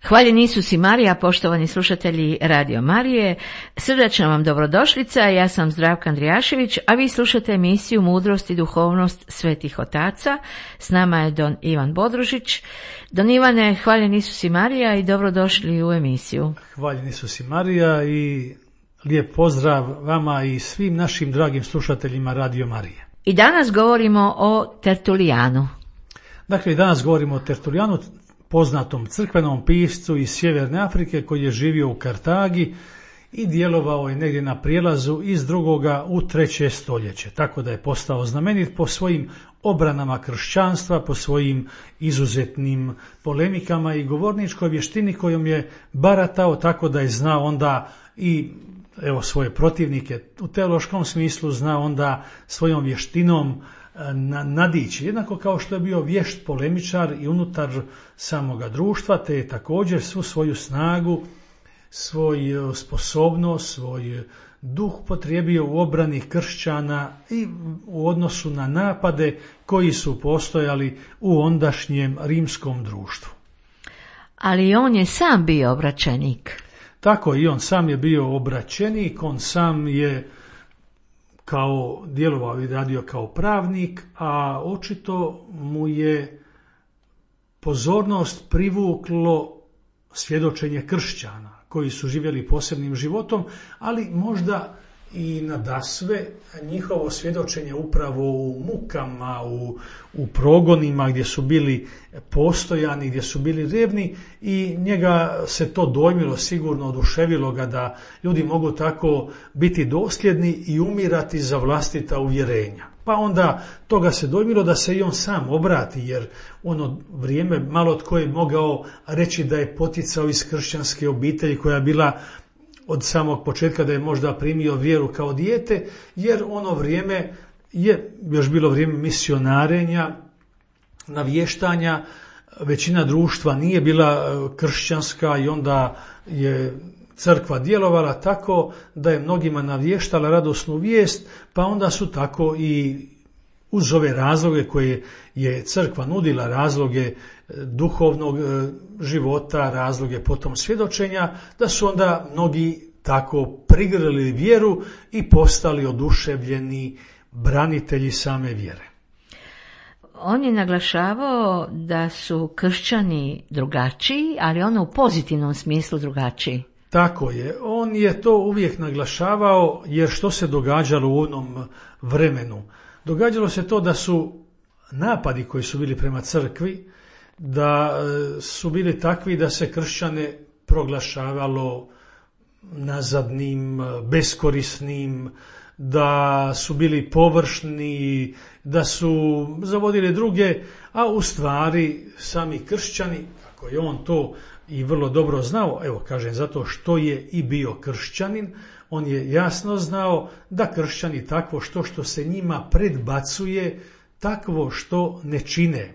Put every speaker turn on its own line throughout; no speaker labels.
Hvaljen Isus i Marija, poštovani slušatelji Radio Marije, srdačna vam dobrodošlica, ja sam Zdravka Andrijašević, a vi slušate emisiju Mudrost i duhovnost svetih otaca. S nama je Don Ivan Bodružić. Don Ivane, hvaljen Isus i Marija i dobrodošli u emisiju.
Hvaljen Isus i Marija i lijep pozdrav vama i svim našim dragim slušateljima Radio Marije.
I danas govorimo o Tertulijanu.
Dakle, danas govorimo o Tertulijanu, poznatom crkvenom piscu iz Sjeverne Afrike koji je živio u Kartagi i djelovao je negdje na prijelazu iz 2. u 3. stoljeće. Tako da je postao znamenit po svojim obranama kršćanstva, po svojim izuzetnim polemikama i govorničkoj vještini kojom je baratao, tako da je znao onda i svoje protivnike u teološkom smislu, zna onda svojom vještinom nadići, jednako kao što je bio vješt polemičar i unutar samoga društva, te je također svu svoju snagu, svoju sposobnost, svoj duh potrijebio u obrani kršćana i u odnosu na napade koji su postojali u ondašnjem rimskom društvu.
Ali on je sam bio obraćenik.
Tako, i on sam je bio obraćenik, on sam je kao djelovao i radio kao pravnik, a očito mu je pozornost privuklo svjedočenje kršćana koji su živjeli posebnim životom, ali možda i nadasve njihovo svjedočenje upravo u mukama, u progonima gdje su bili postojani, gdje su bili revni, i njega se to dojmilo, sigurno oduševilo ga da ljudi mogu tako biti dosljedni i umirati za vlastita uvjerenja. Pa onda toga se dojmilo da se i on sam obrati, jer ono vrijeme malo tko je mogao reći da je poticao iz kršćanske obitelji koja je bila od samog početka da je možda primio vjeru kao dijete, jer ono vrijeme je još bilo vrijeme misionarenja, navještanja, većina društva nije bila kršćanska i onda je crkva djelovala tako da je mnogima navještala radosnu vijest, pa onda su tako i uz ove razloge koje je crkva nudila, razloge duhovnog života, razloge potom svjedočenja, da su onda mnogi tako prigrlili vjeru i postali oduševljeni branitelji same vjere.
On je naglašavao da su kršćani drugačiji, ali ono u pozitivnom smislu drugačiji.
Tako je, on je to uvijek naglašavao, jer što se događalo u onom vremenu? Događalo se to da su napadi koji su bili prema crkvi, da su bili takvi da se kršćane proglašavalo nazadnim, beskorisnim, da su bili površni, da su zavodili druge, a u stvari sami kršćani, kako je on to i vrlo dobro znao, kažem zato što je i bio kršćanin, on je jasno znao da kršćani takvo što se njima predbacuje, takvo što ne čine.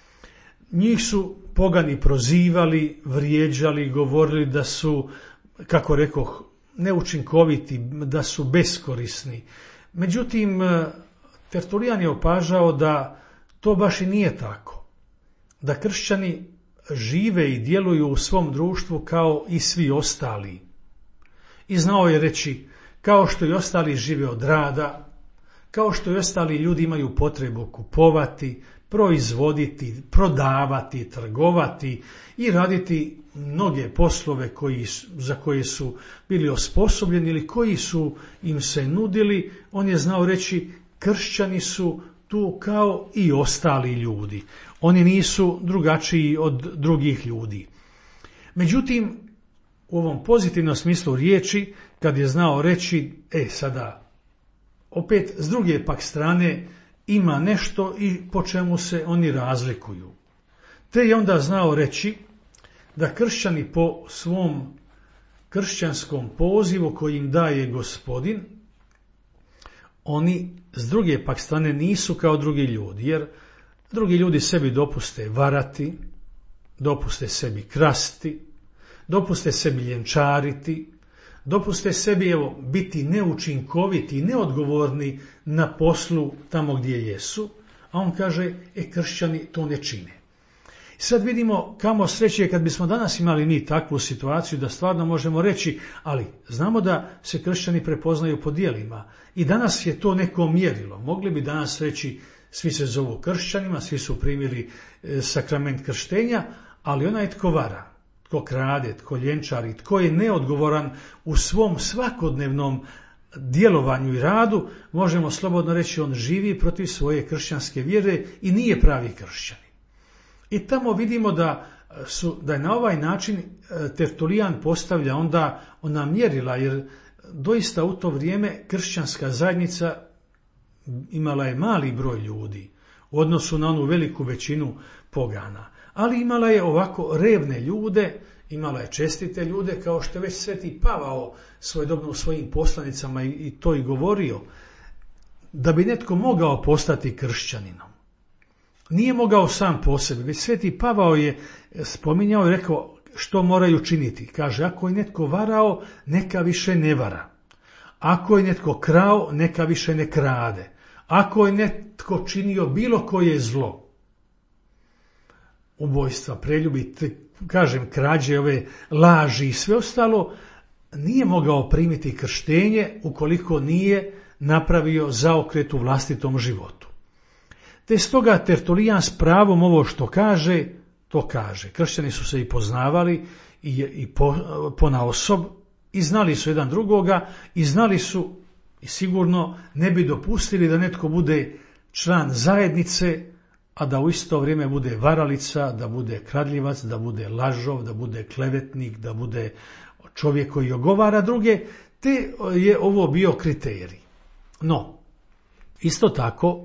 Njih su pogani prozivali, vrijeđali, govorili da su, kako rekoh, neučinkoviti, da su beskorisni. Međutim, Tertulijan je opažao da to baš i nije tako. Da kršćani žive i djeluju u svom društvu kao i svi ostali. I znao je reći, kao što i ostali žive od rada, kao što i ostali ljudi imaju potrebu kupovati, proizvoditi, prodavati, trgovati i raditi mnoge poslove za koje su bili osposobljeni ili koji su im se nudili, on je znao reći, kršćani su tu kao i ostali ljudi. Oni nisu drugačiji od drugih ljudi. Međutim, u ovom pozitivnom smislu riječi, kad je znao reći, sada, opet s druge pak strane, ima nešto i po čemu se oni razlikuju. Te je onda znao reći da kršćani po svom kršćanskom pozivu koji im daje Gospodin, oni s druge pak strane nisu kao drugi ljudi, jer drugi ljudi sebi dopuste varati, dopuste sebi krasti, dopuste sebi ljenčariti, dopuste sebi biti neučinkoviti i neodgovorni na poslu tamo gdje jesu, a on kaže, kršćani to ne čine. Sad vidimo kamo sreće kad bismo danas imali mi takvu situaciju da stvarno možemo reći, ali znamo da se kršćani prepoznaju po djelima i danas je to neko mjerilo. Mogli bi danas reći svi se zovu kršćanima, svi su primili sakrament krštenja, ali onaj tko vara, tko krade, tko ljenčari, tko je neodgovoran u svom svakodnevnom djelovanju i radu, možemo slobodno reći on živi protiv svoje kršćanske vjere i nije pravi kršćanin. I tamo vidimo da je na ovaj način Tertulijan postavlja onda ona mjerila, jer doista u to vrijeme kršćanska zajednica imala je mali broj ljudi u odnosu na onu veliku većinu pogana, ali imala je ovako revne ljude, imala je čestite ljude, kao što je već Sveti Pavao svojedobno u svojim poslanicama i to i govorio, da bi netko mogao postati kršćaninom. Nije mogao sam po sebi, već Sveti Pavao je spominjao i rekao što moraju činiti. Kaže, ako je netko varao, neka više ne vara. Ako je netko krao, neka više ne krade. Ako je netko činio bilo koje zlo, ubojstva, preljubi, krađe, ove laži i sve ostalo, nije mogao primiti krštenje ukoliko nije napravio zaokret u vlastitom životu. Te stoga Tertulijan s pravom ovo što kaže, to kaže. Kršćani su se i poznavali i ponaosob i znali su jedan drugoga i znali su i sigurno ne bi dopustili da netko bude član zajednice, a da u isto vrijeme bude varalica, da bude kradljivac, da bude lažov, da bude klevetnik, da bude čovjek koji ogovara druge, te je ovo bio kriterij. No, isto tako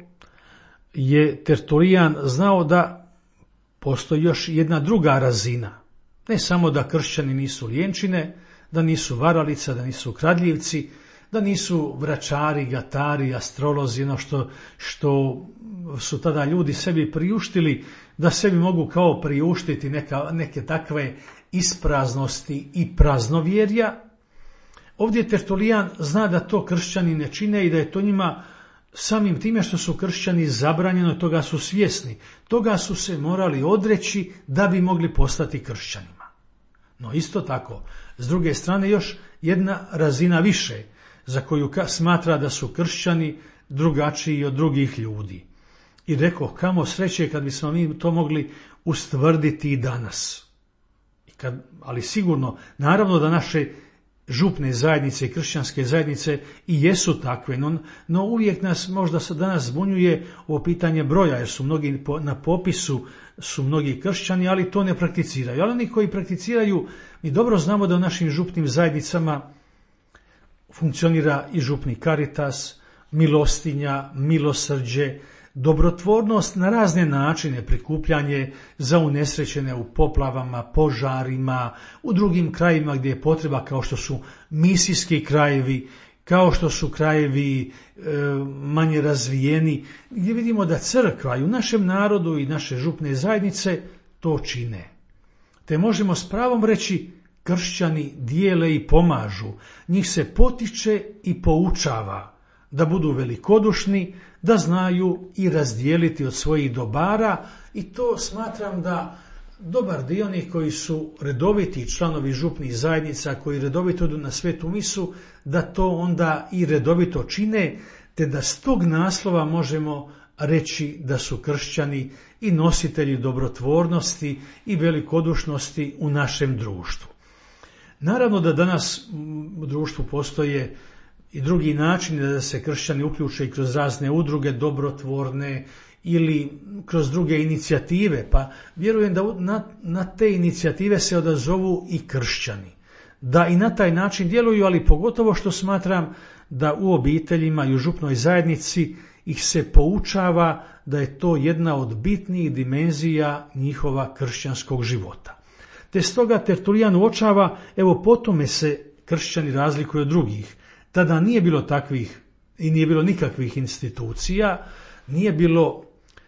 je Tertulijan znao da postoji još jedna druga razina. Ne samo da kršćani nisu ljenčine, da nisu varalica, da nisu kradljivci, da nisu vračari, gatari, astrolozi, ono što su tada ljudi sebi priuštili, da sebi mogu kao priuštiti neke takve ispraznosti i praznovjerja. Ovdje Tertulijan zna da to kršćani ne čine i da je to njima samim time što su kršćani zabranjeno, toga su svjesni. Toga su se morali odreći da bi mogli postati kršćanima. No isto tako, s druge strane još jedna razina više, za koju smatra da su kršćani drugačiji od drugih ljudi. I rekao, kamo sreće kad bismo mi to mogli ustvrditi i danas. Ali sigurno, naravno da naše župne zajednice i kršćanske zajednice i jesu takve, no uvijek nas možda se danas zbunjuje ovo pitanje broja, jer su mnogi na popisu su mnogi kršćani, ali to ne prakticiraju. Ali oni koji prakticiraju, mi dobro znamo da u našim župnim zajednicama funkcionira i župni karitas, milostinja, milosrđe, dobrotvornost na razne načine, prikupljanje za unesrećene u poplavama, požarima, u drugim krajevima gdje je potreba, kao što su misijski krajevi, kao što su krajevi manje razvijeni, gdje vidimo da crkva i u našem narodu i naše župne zajednice to čine. Te možemo s pravom reći, kršćani dijele i pomažu, njih se potiče i poučava da budu velikodušni, da znaju i razdijeliti od svojih dobara, i to smatram da dobar dio onih koji su redoviti članovi župnih zajednica, koji redovito idu na svetu misu, da to onda i redovito čine, te da s tog naslova možemo reći da su kršćani i nositelji dobrotvornosti i velikodušnosti u našem društvu. Naravno da danas u društvu postoje i drugi načini da se kršćani uključe i kroz razne udruge dobrotvorne ili kroz druge inicijative, pa vjerujem da na te inicijative se odazovu i kršćani, da i na taj način djeluju, ali pogotovo što smatram da u obiteljima i u župnoj zajednici ih se poučava da je to jedna od bitnijih dimenzija njihova kršćanskog života. Te stoga Tertulijan uočava, evo po tome se kršćani razlikuju od drugih. Tada nije bilo takvih i nije bilo nikakvih institucija, nije bilo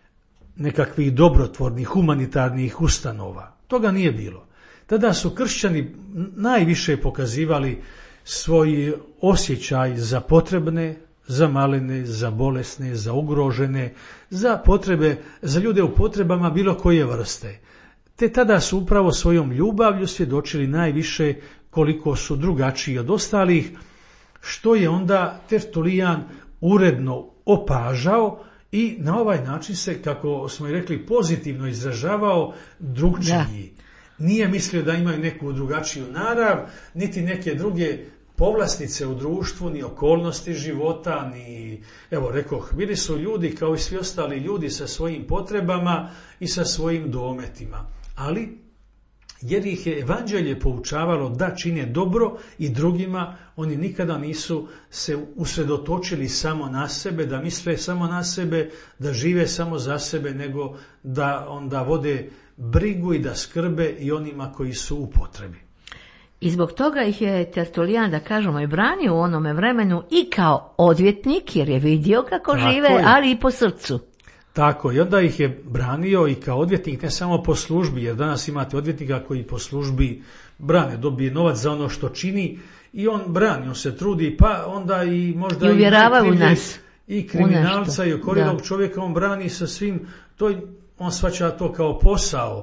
nekakvih dobrotvornih, humanitarnih ustanova. Toga nije bilo. Tada su kršćani najviše pokazivali svoj osjećaj za potrebne, za malene, za bolesne, za ugrožene, za potrebe, za ljude u potrebama bilo koje vrste. te tada su upravo svojom ljubavlju svjedočili najviše koliko su drugačiji od ostalih, što je onda Tertulijan uredno opažao i na ovaj način se, kako smo i rekli, pozitivno izražavao drugčiji. Nije mislio da imaju neku drugačiju narav, niti neke druge povlastice u društvu, ni okolnosti života, ni, evo rekoh, bili su ljudi kao i svi ostali ljudi sa svojim potrebama i sa svojim dometima. Ali, jer ih je evanđelje poučavalo da čine dobro i drugima, oni nikada nisu se usredotočili samo na sebe, da misle samo na sebe, da žive samo za sebe, nego da onda vode brigu i da skrbe i onima koji su u potrebi.
I zbog toga ih je Tertulijan, da kažemo, i branio u onome vremenu i kao odvjetnik, jer je vidio kako žive, ali i po srcu.
Tako, i onda ih je branio i kao odvjetnik, ne samo po službi, jer danas imate odvjetnika koji po službi brane, dobije novac za ono što čini i on brani, on se trudi, pa onda i možda
i uvjeravaju nas
i kriminalca i okorilog čovjeka on brani sa svim, on shvaća to kao posao.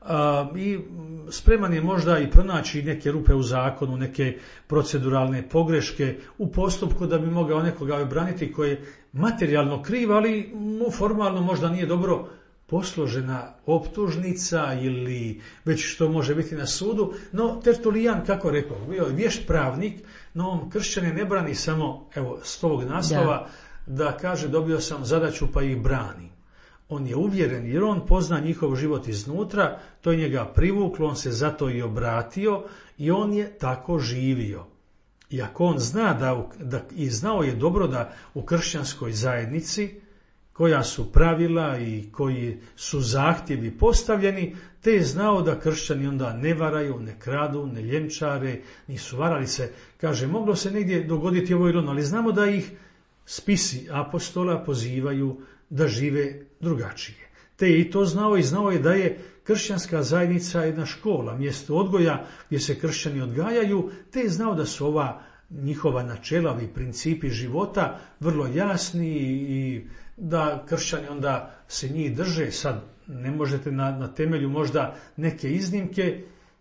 I spreman je možda i pronaći neke rupe u zakonu, neke proceduralne pogreške u postupku da bi mogao nekoga obraniti koji je materijalno kriv, ali mu formalno možda nije dobro posložena optužnica ili već što može biti na sudu. No Tertulijan, kako rekao, bio je vješt pravnik, no on kršćane ne brani samo, evo, s ovog naslova, da kaže dobio sam zadaću pa ih brani. On je uvjeren jer on pozna njihov život iznutra, to je njega privuklo, on se zato i obratio i on je tako živio. I ako on zna i znao je dobro da u kršćanskoj zajednici, koja su pravila i koji su zahtjevi postavljeni, te je znao da kršćani onda ne varaju, ne kradu, ne ljenčare, nisu varali se. Kaže, moglo se negdje dogoditi ovo ili ono, ali znamo da ih spisi apostola pozivaju da žive drugačije. Te je i to znao i znao je da je kršćanska zajednica jedna škola, mjesto odgoja gdje se kršćani odgajaju, te je znao da su ova njihova načela i principi života vrlo jasni i da kršćani onda se njih drže. Sad ne možete na temelju možda neke iznimke,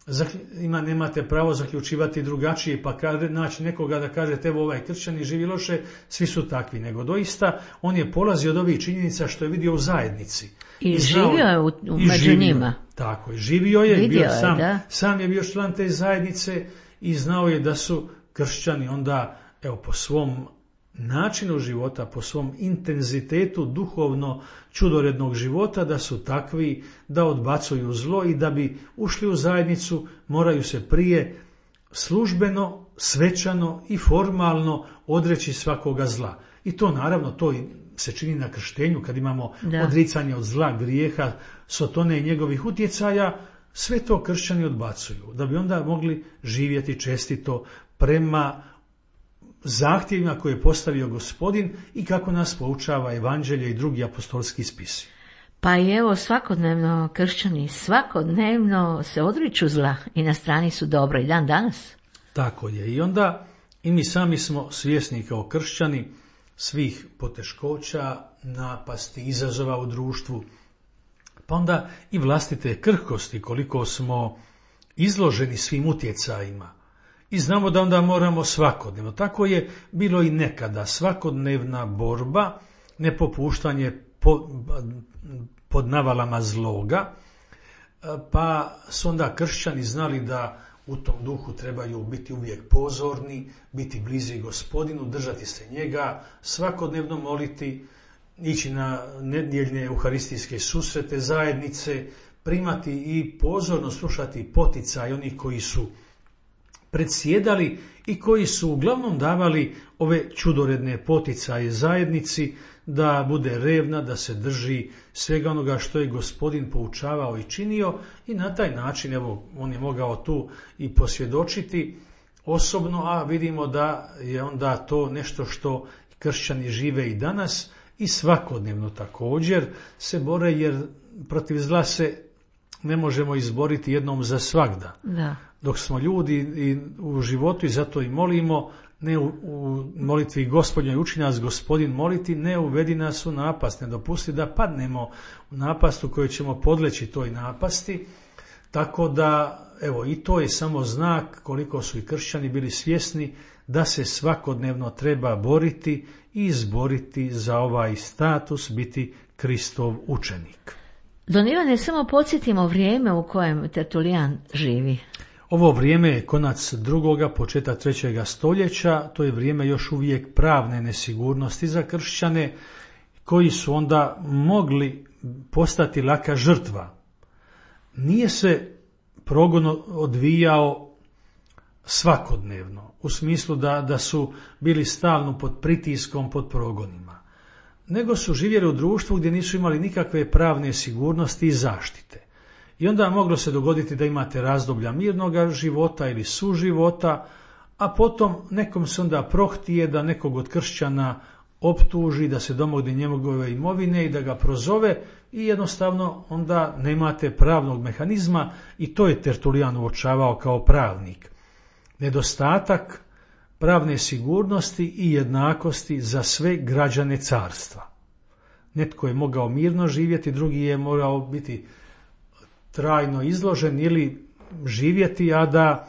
nemate pravo zaključivati drugačije, pa naći nekoga da kažete evo ovaj kršćani živi loše, svi su takvi, nego doista on je polazio od ovih činjenica što je vidio u zajednici.
I živio je među njima.
Tako, i živio je, sam je bio član te zajednice i znao je da su kršćani onda, evo, po svom načinu života, po svom intenzitetu duhovno čudorednog života, da su takvi da odbacuju zlo i da bi ušli u zajednicu moraju se prije službeno, svečano i formalno odreći svakoga zla. I to naravno, to se čini na krštenju kad imamo odricanje od zla, grijeha, Sotone i njegovih utjecaja, sve to kršćani odbacuju, da bi onda mogli živjeti čestito prema zahtjevima koje je postavio Gospodin i kako nas poučava evanđelje i drugi apostolski spisi.
Pa i evo, svakodnevno kršćani svakodnevno se odriču zla i na strani su dobra i dan danas.
Tako je. I onda i mi sami smo svjesni kao kršćani svih poteškoća, napasti, izazova u društvu, pa onda i vlastite krhkosti koliko smo izloženi svim utjecajima. I znamo da onda moramo svakodnevno. Tako je bilo i nekada. Svakodnevna borba, nepopuštanje pod navalama zloga, pa su onda kršćani znali da u tom duhu trebaju biti uvijek pozorni, biti bliži Gospodinu, držati se njega, svakodnevno moliti, ići na nedjeljne euharistijske susrete zajednice, primati i pozorno slušati poticaj onih koji su predsjedali i koji su uglavnom davali ove čudoredne poticaje zajednici da bude revna, da se drži svega onoga što je Gospodin poučavao i činio i na taj način, evo, on je mogao tu i posvjedočiti osobno, a vidimo da je onda to nešto što kršćani žive i danas i svakodnevno također se bore, jer protiv zla se ne možemo izboriti jednom za svagda.
Da.
Dok smo ljudi i u životu i zato i molimo, ne u molitvi Gospodnjoj uči nas Gospodin moliti, ne uvedi nas u napast, ne dopusti da padnemo u napast u kojoj ćemo podleći toj napasti. Tako da, evo, i to je samo znak koliko su i kršćani bili svjesni da se svakodnevno treba boriti i izboriti za ovaj status, biti Kristov učenik.
Don Ivane, samo podsjetimo vrijeme u kojem Tertulijan živi.
Ovo vrijeme je konac 2. početak 3. stoljeća, to je vrijeme još uvijek pravne nesigurnosti za kršćane, koji su onda mogli postati laka žrtva. Nije se progon odvijao svakodnevno, u smislu da su bili stalno pod pritiskom, pod progonima, nego su živjeli u društvu gdje nisu imali nikakve pravne sigurnosti i zaštite. I onda moglo se dogoditi da imate razdoblja mirnog života ili suživota, a potom nekom se onda prohtije da nekog od kršćana optuži, da se domogne njegove imovine i da ga prozove, i jednostavno onda nemate pravnog mehanizma, i to je Tertulijan uočavao kao pravnik. Nedostatak pravne sigurnosti i jednakosti za sve građane carstva. Netko je mogao mirno živjeti, drugi je morao biti trajno izložen ili živjeti, a da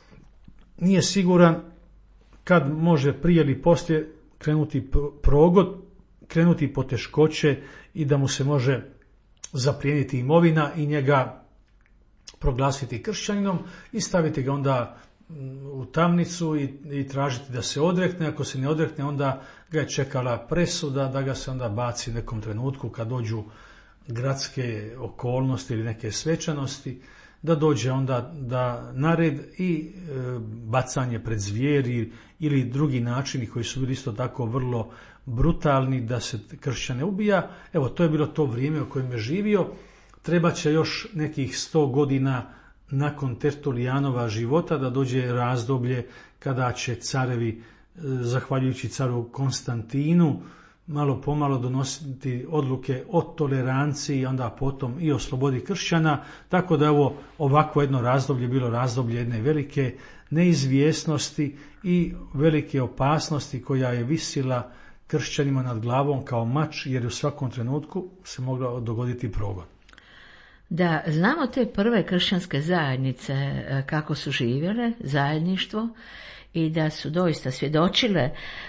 nije siguran kad može prije ili poslije krenuti progon, krenuti poteškoće i da mu se može zaplijeniti imovina i njega proglasiti kršćaninom i staviti ga onda u tamnicu i tražiti da se odrekne. Ako se ne odrekne, onda ga je čekala presuda da ga se onda baci u nekom trenutku kad dođu gradske okolnosti ili neke svečanosti, da dođe onda na red i bacanje pred zvijeri ili drugi načini koji su bili isto tako vrlo brutalni da se kršćane ubija. Evo, to je bilo to vrijeme u kojem je živio. Treba će još nekih 100 godina nakon Tertulijanova života da dođe razdoblje kada će carevi, zahvaljujući caru Konstantinu, malo pomalo donositi odluke o toleranciji, onda potom i o slobodi kršćana, tako da ovo ovako jedno razdoblje bilo razdoblje jedne velike neizvjesnosti i velike opasnosti koja je visila kršćanima nad glavom kao mač, jer u svakom trenutku se mogla dogoditi progon.
Da, znamo te prve kršćanske zajednice kako su živjele, zajedništvo, i da su doista svjedočile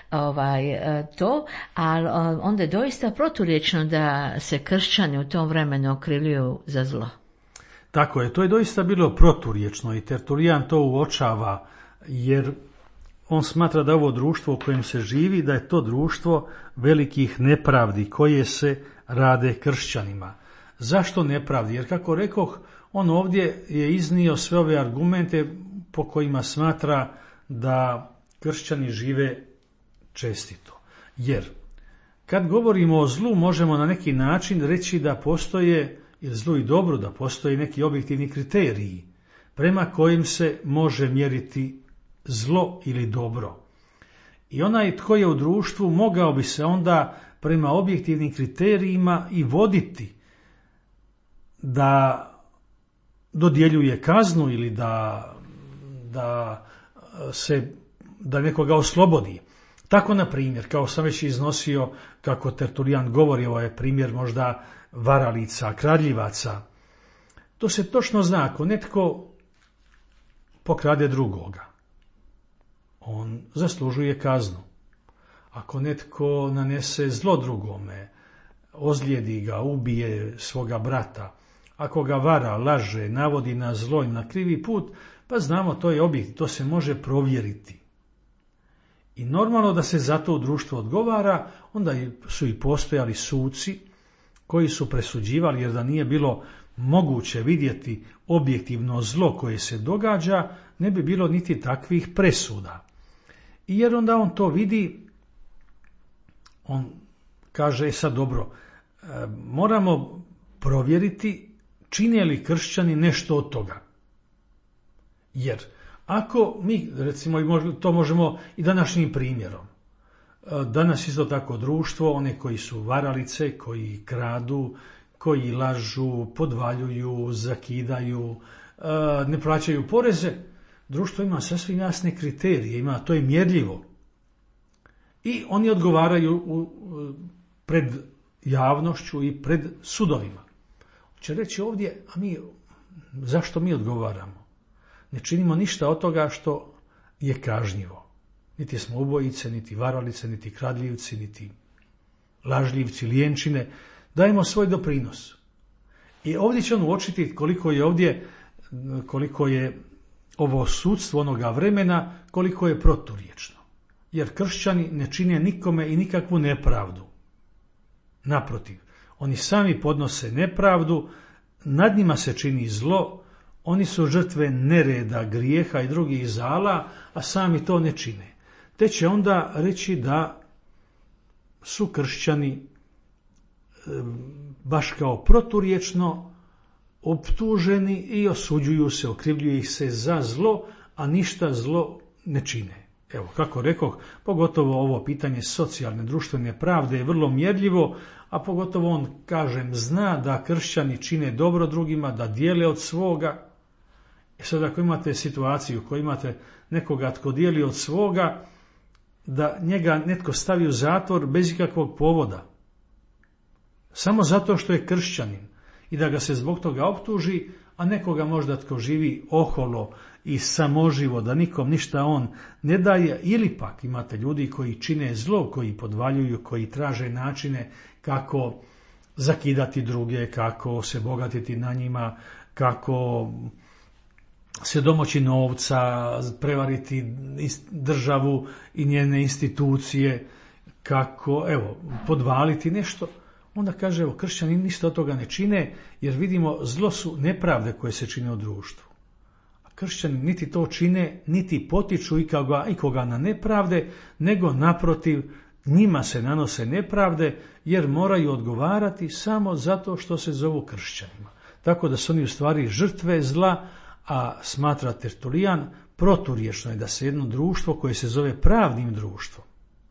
to, ali onda je doista proturječno da se kršćani u tom vremenu okrivljuju za zlo.
Tako je, to je doista bilo proturječno i Tertulijan to uočava, jer on smatra da ovo društvo u kojem se živi, da je to društvo velikih nepravdi koje se rade kršćanima. Zašto nepravdi? Jer kako rekoh, on ovdje je iznio sve ove argumente po kojima smatra da kršćani žive čestito. Jer kad govorimo o zlu, možemo na neki način reći da postoje, ili zlu i dobro, da postoje neki objektivni kriteriji prema kojim se može mjeriti zlo ili dobro. I onaj tko je u društvu mogao bi se onda prema objektivnim kriterijima i voditi da dodjeljuje kaznu ili da nekoga oslobodi. Tako, na primjer, kao sam već iznosio, kako Tertulijan govori, ovo je primjer možda varalica, kradljivaca. To se točno zna, ako netko pokrade drugoga, on zaslužuje kaznu. Ako netko nanese zlo drugome, ozlijedi ga, ubije svoga brata, ako ga vara, laže, navodi na zlo i na krivi put, pa znamo, to je objekt, to se može provjeriti. I normalno da se za to u društvu odgovara, onda su i postojali suci koji su presuđivali, jer da nije bilo moguće vidjeti objektivno zlo koje se događa, ne bi bilo niti takvih presuda. I jer onda on to vidi, on kaže, sad dobro, moramo provjeriti čine li kršćani nešto od toga. Jer ako mi, recimo, to možemo i današnjim primjerom, danas isto tako društvo, one koji su varalice, koji kradu, koji lažu, podvaljuju, zakidaju, ne plaćaju poreze, društvo ima sasvim jasne kriterije, to je mjerljivo. I oni odgovaraju pred javnošću i pred sudovima. Će reći ovdje, a mi zašto mi odgovaramo? Ne činimo ništa od toga što je kažnjivo. Niti smo ubojice, niti varalice, niti kradljivci, niti lažljivci, lijenčine. Dajemo svoj doprinos. I ovdje će on uočiti koliko je ovo sudstvo onoga vremena, koliko je proturječno. Jer kršćani ne čine nikome i nikakvu nepravdu. Naprotiv, oni sami podnose nepravdu, nad njima se čini zlo, oni su žrtve nereda, grijeha i drugih zala, a sami to ne čine. Te će onda reći da su kršćani baš kao proturječno optuženi i osuđuju se, okrivljuje ih se za zlo, a ništa zlo ne čine. Evo, kako rekoh, pogotovo ovo pitanje socijalne, društvene pravde je vrlo mjerljivo, a pogotovo on, kažem, zna da kršćani čine dobro drugima, da dijele od svoga. I sad ako imate situaciju koju imate nekoga tko dijeli od svoga, da njega netko stavi u zatvor bez ikakvog povoda, samo zato što je kršćanin, i da ga se zbog toga optuži, a nekoga možda tko živi oholo i samoživo, da nikom ništa on ne daje, ili pak imate ljudi koji čine zlo, koji podvaljuju, koji traže načine kako zakidati druge, kako se bogatiti na njima, kako se domoći novca, prevariti državu i njene institucije, kako, podvaliti nešto. Onda kaže, kršćani ništa od toga ne čine, jer vidimo, zlo su nepravde koje se čine u društvu. A kršćani niti to čine, niti potiču ikoga na nepravde, nego naprotiv, njima se nanose nepravde, jer moraju odgovarati samo zato što se zovu kršćanima. Tako da su oni u stvari žrtve zla, a smatra Tertulijan, proturječno je da se jedno društvo koje se zove pravnim društvom,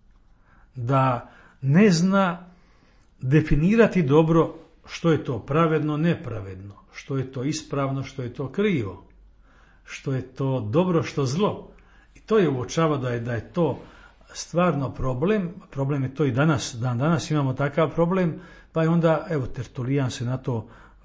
da ne zna definirati dobro što je to pravedno, nepravedno, što je to ispravno, što je to krivo, što je to dobro, što zlo. I to je uočava da je to stvarno problem je to i danas, danas imamo takav problem, pa je onda, Tertulijan se na to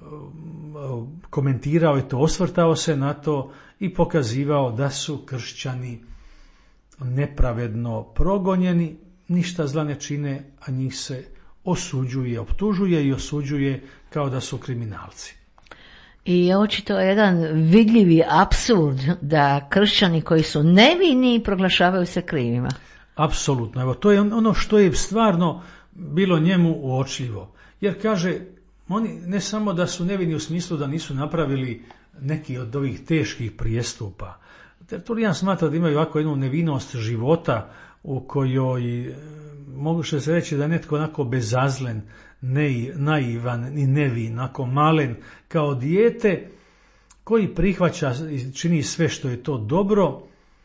komentirao i to osvrtao se na to i pokazivao da su kršćani nepravedno progonjeni, ništa zla ne čine, a njih se osuđuje, optužuje i osuđuje kao da su kriminalci.
I očito je jedan vidljivi apsurd da kršćani koji su nevini proglašavaju se krivima.
Apsolutno. To je ono što je stvarno bilo njemu uočljivo. Jer kaže, oni ne samo da su nevini u smislu da nisu napravili neki od ovih teških prijestupa. Tertulijan smatra da imaju ovako jednu nevinost života u kojoj moguće se reći da je netko onako bezazlen, naivan i nevin, onako malen kao dijete koji prihvaća i čini sve što je to dobro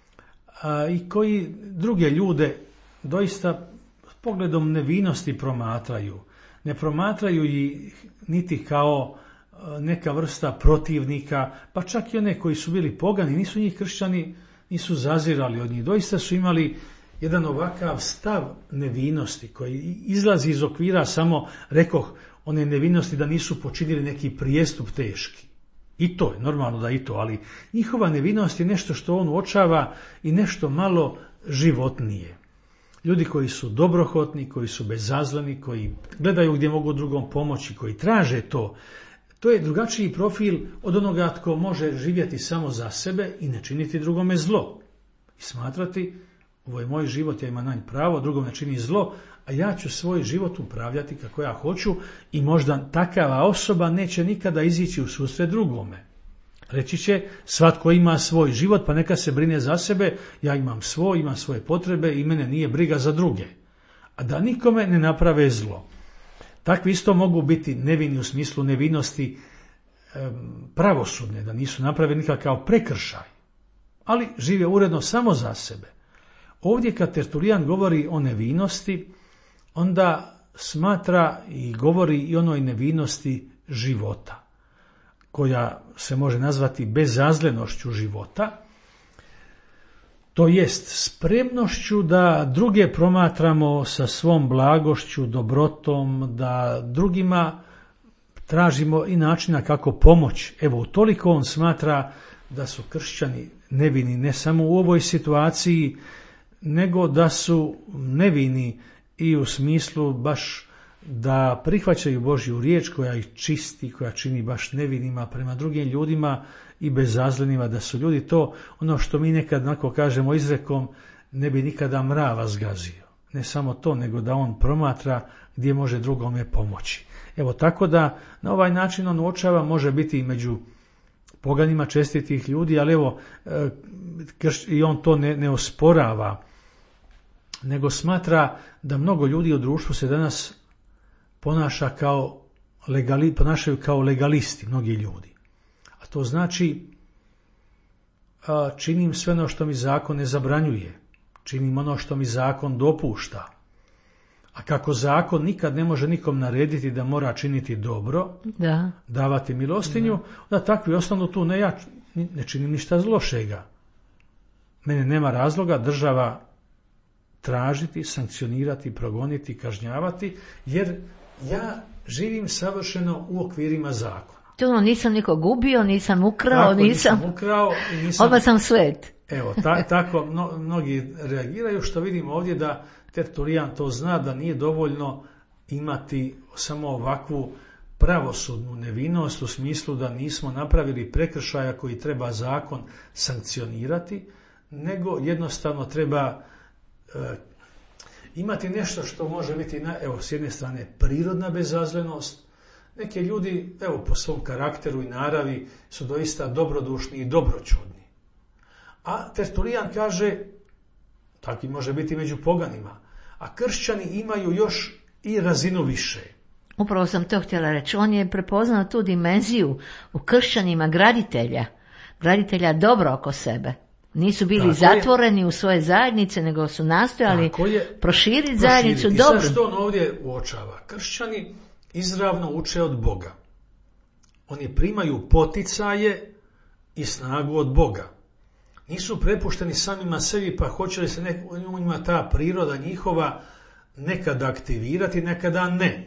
i koji druge ljude doista pogledom nevinosti promatraju. Ne promatraju ih niti kao neka vrsta protivnika, pa čak i one koji su bili pogani, nisu njih kršćani, nisu zazirali od njih. Doista su imali jedan ovakav stav nevinosti koji izlazi iz okvira samo, rekoh, one nevinosti da nisu počinili neki prijestup teški. I to je normalno da i to, ali njihova nevinost je nešto što on uočava i nešto malo životnije. Ljudi koji su dobrohotni, koji su bezazleni, koji gledaju gdje mogu drugom pomoći, koji traže to je drugačiji profil od onoga tko može živjeti samo za sebe i ne činiti drugome zlo. I smatrati, ovo je moj život, ja imam na nj pravo, drugom ne čini zlo, a ja ću svoj život upravljati kako ja hoću i možda takava osoba neće nikada izići u susret drugome. Reći će, svatko ima svoj život, pa neka se brine za sebe, ja imam svoje potrebe i mene nije briga za druge. A da nikome ne naprave zlo. Takvi isto mogu biti nevini u smislu nevinosti pravosudne, da nisu napravili nikakav prekršaj, ali žive uredno samo za sebe. Ovdje kad Tertulijan govori o nevinosti, onda smatra i govori i onoj nevinosti života, koja se može nazvati bezazlenošću života, to jest spremnošću da druge promatramo sa svom blagošću, dobrotom, da drugima tražimo i načina kako pomoći. Evo, utoliko on smatra da su kršćani nevini ne samo u ovoj situaciji, nego da su nevini i u smislu baš da prihvaćaju Božju riječ koja ih čisti, koja čini baš nevinima prema drugim ljudima i bezazlenima, da su ljudi to, ono što mi nekad onako kažemo izrekom, ne bi nikada mrava zgazio. Ne samo to, nego da on promatra gdje može drugome pomoći. Evo, tako da na ovaj način on uočava, može biti i među poganima čestitih ljudi, ali evo, i on to ne osporava, nego smatra da mnogo ljudi u društvu se danas ponašaju kao legalisti, mnogi ljudi. A to znači, činim sve ono što mi zakon ne zabranjuje, činim ono što mi zakon dopušta. A kako zakon nikad ne može nikom narediti da mora činiti dobro, davati milostinju, da takvi ostanu tu, ja ne činim ništa zlošega. Mene nema razloga država tražiti, sankcionirati, progoniti, kažnjavati, jer ja živim savršeno u okvirima zakona.
To nisam nikog ubio, nisam ukrao, nisam odmah sam svet.
Evo, tako mnogi reagiraju, što vidimo ovdje da Tertulijan to zna, da nije dovoljno imati samo ovakvu pravosudnu nevinost u smislu da nismo napravili prekršaja koji treba zakon sankcionirati, nego jednostavno treba imati nešto što može biti, s jedne strane, prirodna bezazlenost. Neki ljudi, po svom karakteru i naravi su doista dobrodušni i dobroćudni. A Tertulijan kaže, takvi može biti među poganima, a kršćani imaju još i razinu više.
Upravo sam to htjela reći. On je prepoznao tu dimenziju u kršćanima graditelja dobro oko sebe. Nisu bili zatvoreni u svoje zajednice, nego su nastojali proširiti zajednicu dobro.
I sad što on ovdje uočava? Kršćani izravno uče od Boga. Oni primaju poticaje i snagu od Boga. Nisu prepušteni samima sebi, pa hoće li se njima ta priroda njihova nekada aktivirati, nekada ne.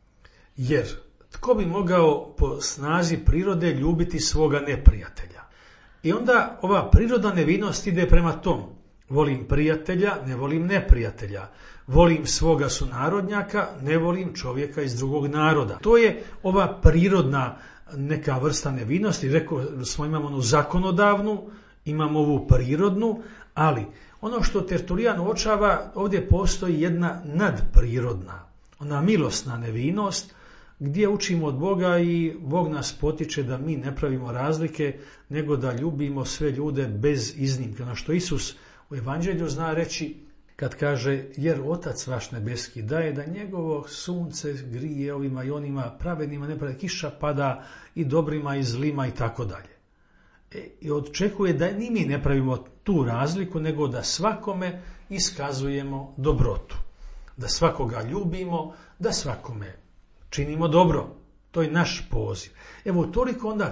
Jer tko bi mogao po snazi prirode ljubiti svoga neprijatelja? I onda ova prirodna nevinost ide prema tom. Volim prijatelja, ne volim neprijatelja. Volim svoga sunarodnjaka, ne volim čovjeka iz drugog naroda. To je ova prirodna neka vrsta nevinosti. Rekao smo, imamo onu zakonodavnu, imamo ovu prirodnu, ali ono što Tertulijan uočava, ovdje postoji jedna nadprirodna, ona milosna nevinost, gdje učimo od Boga i Bog nas potiče da mi ne pravimo razlike, nego da ljubimo sve ljude bez iznimke. Ono što Isus u Evanđelju zna reći kad kaže, jer Otac vaš nebeski daje da njegovo sunce grije ovima i onima, pravednima ne pravednima, kiša pada i dobrima i zlima i tako dalje. I očekuje da ni mi ne pravimo tu razliku, nego da svakome iskazujemo dobrotu. Da svakoga ljubimo, da svakome činimo dobro. To je naš poziv. Evo, toliko onda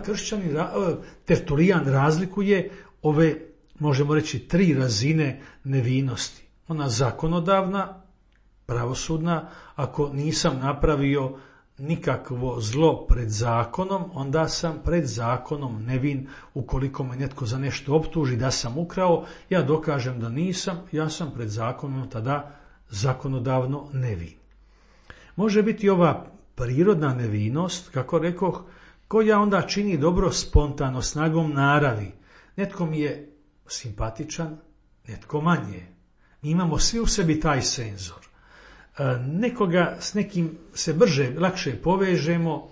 Tertulijan razlikuje ove, možemo reći, 3 razine nevinosti. Ona zakonodavna, pravosudna, ako nisam napravio nikakvo zlo pred zakonom, onda sam pred zakonom nevin. Ukoliko me netko za nešto optuži da sam ukrao, ja dokažem da nisam, ja sam pred zakonom tada zakonodavno nevin. Može biti ova prirodna nevinost, kako rekoh, koja onda čini dobro spontano, snagom naravi. Netko mi je simpatičan, netko manje. Mi imamo svi u sebi taj senzor. Nekoga s nekim se lakše povežemo,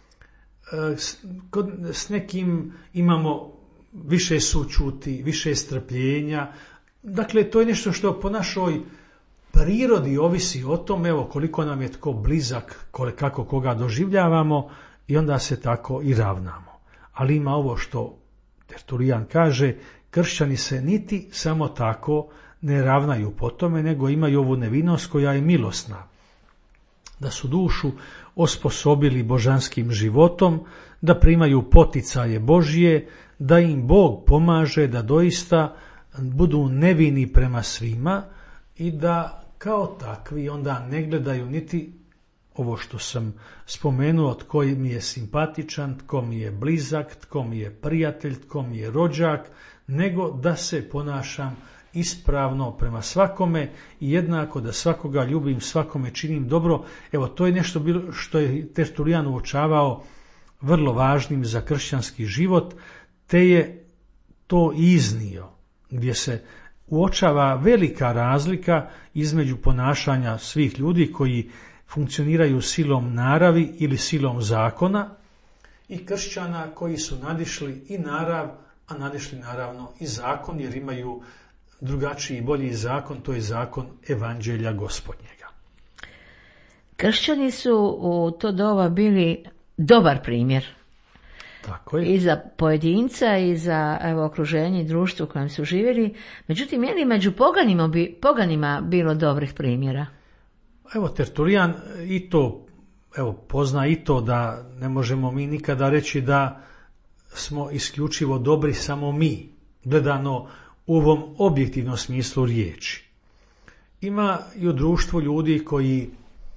s nekim imamo više sućuti, više strpljenja. Dakle, to je nešto što po našoj prirodi ovisi o tome, koliko nam je tko blizak, kako koga doživljavamo, i onda se tako i ravnamo. Ali ima ovo što Tertulijan kaže, kršćani se niti samo tako ne ravnaju po tome, nego imaju ovu nevinost koja je milosna. Da su dušu osposobili božanskim životom, da primaju poticaje Božje, da im Bog pomaže da doista budu nevini prema svima i da kao takvi onda ne gledaju niti ovo što sam spomenuo, tko mi je simpatičan, tko mi je blizak, tko mi je prijatelj, tko mi je rođak, nego da se ponašam ispravno prema svakome i jednako da svakoga ljubim, svakome činim dobro. Evo, to je nešto bilo što je Tertulijan uočavao vrlo važnim za kršćanski život, te je to iznio, gdje se uočava velika razlika između ponašanja svih ljudi koji funkcioniraju silom naravi ili silom zakona i kršćana koji su nadišli i narav, a nadišli naravno i zakon, jer imaju drugačiji i bolji zakon, to je zakon Evanđelja Gospodnjega.
Kršćani su u to doba bili dobar primjer.
Tako je.
I za pojedinca i za okruženje i društvo u kojem su živjeli. Međutim, je li među poganima bilo dobrih primjera?
Evo, Tertulijan i to pozna i to da ne možemo mi nikada reći da smo isključivo dobri samo mi, gledano u ovom objektivnom smislu riječi. Ima i u društvu ljudi koji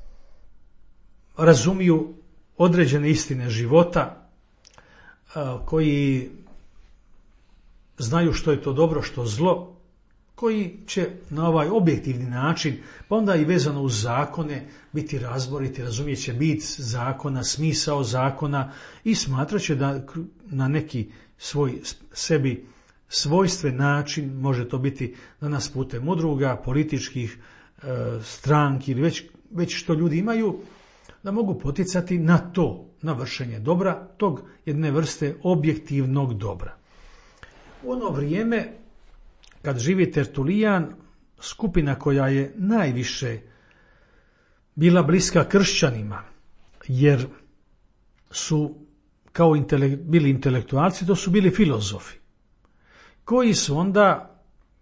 razumiju određene istine života, koji znaju što je to dobro, što zlo, koji će na ovaj objektivni način, pa onda i vezano uz zakone, biti razboriti, razumijet će bit zakona, smisao zakona i smatrat će da na neki svoj sebi svojstven način, može to biti danas putem udruga, političkih stranki ili već što ljudi imaju, da mogu poticati na to, na vršenje dobra, tog jedne vrste objektivnog dobra. U ono vrijeme, kad živi Tertulijan, skupina koja je najviše bila bliska kršćanima, jer su kao bili intelektualci, to su bili filozofi, koji su onda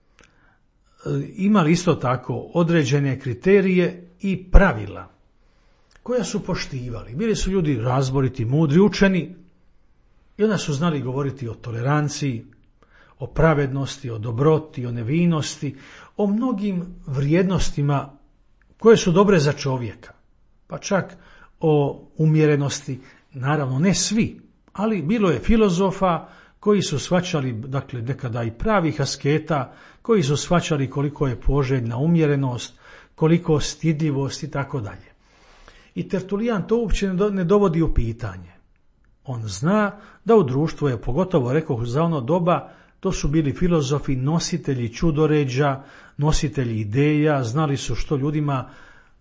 imali isto tako određene kriterije i pravila koja su poštivali. Bili su ljudi razboriti, mudri, učeni i onda su znali govoriti o toleranciji, o pravednosti, o dobroti, o nevinosti, o mnogim vrijednostima koje su dobre za čovjeka, pa čak o umjerenosti, naravno ne svi, ali bilo je filozofa koji su shvaćali, dakle nekada i pravih asketa, koji su shvaćali koliko je poželjna umjerenost, koliko stidljivost i tako dalje. I Tertulijan to uopće ne dovodi u pitanje. On zna da u društvu je, pogotovo rekoh za ono doba, to su bili filozofi, nositelji čudoređa, nositelji ideja, znali su što ljudima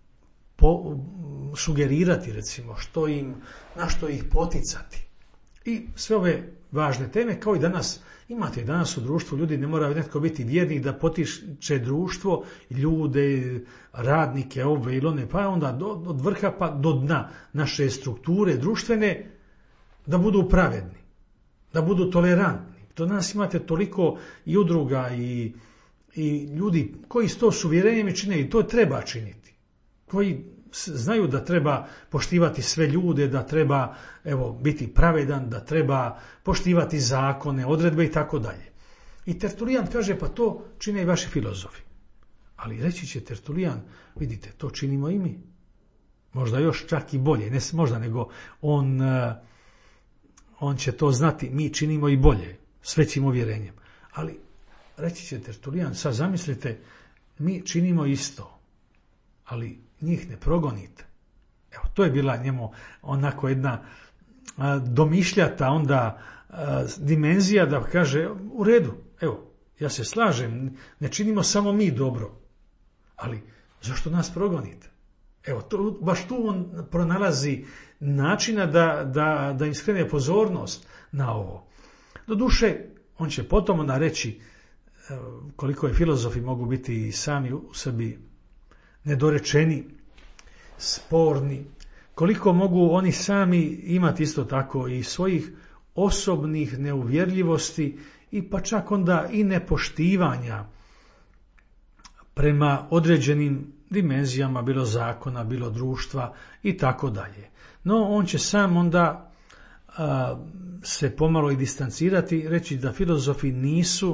sugerirati, recimo, na što ih poticati. I sve ove važne teme, kao i danas, imate danas u društvu, ljudi ne mora netko biti vjernik da potiče društvo, ljude, radnike, ove ili one, pa onda od vrha pa do dna naše strukture društvene, da budu pravedni, da budu tolerantni. Do nas imate toliko i udruga i ljudi koji s to s uvjerenjem čine i to treba činiti. Koji znaju da treba poštivati sve ljude, da treba biti pravedan, da treba poštivati zakone, odredbe i tako dalje. I Tertulijan kaže, pa to čine i vaši filozofi. Ali reći će Tertulijan, vidite, to činimo i mi. Možda još čak i bolje, ne možda, nego on će to znati, mi činimo i bolje, s većim uvjerenjem. Ali reći će Tertulijan, sad zamislite, mi činimo isto, ali njih ne progonite. Evo, to je bila njemu onako jedna domišljata onda dimenzija da kaže, u redu, evo, ja se slažem, ne činimo samo mi dobro, ali zašto nas progonite? Evo, baš tu on pronalazi načina da im skrene pozornost na ovo. Doduše, on će potom onda reći koliko je filozofi mogu biti i sami u sebi nedorečeni, sporni, koliko mogu oni sami imati isto tako i svojih osobnih neuvjerljivosti i pa čak onda i nepoštivanja prema određenim dimenzijama, bilo zakona, bilo društva i tako dalje. No, on će sam onda se pomalo i distancirati, reći da filozofi nisu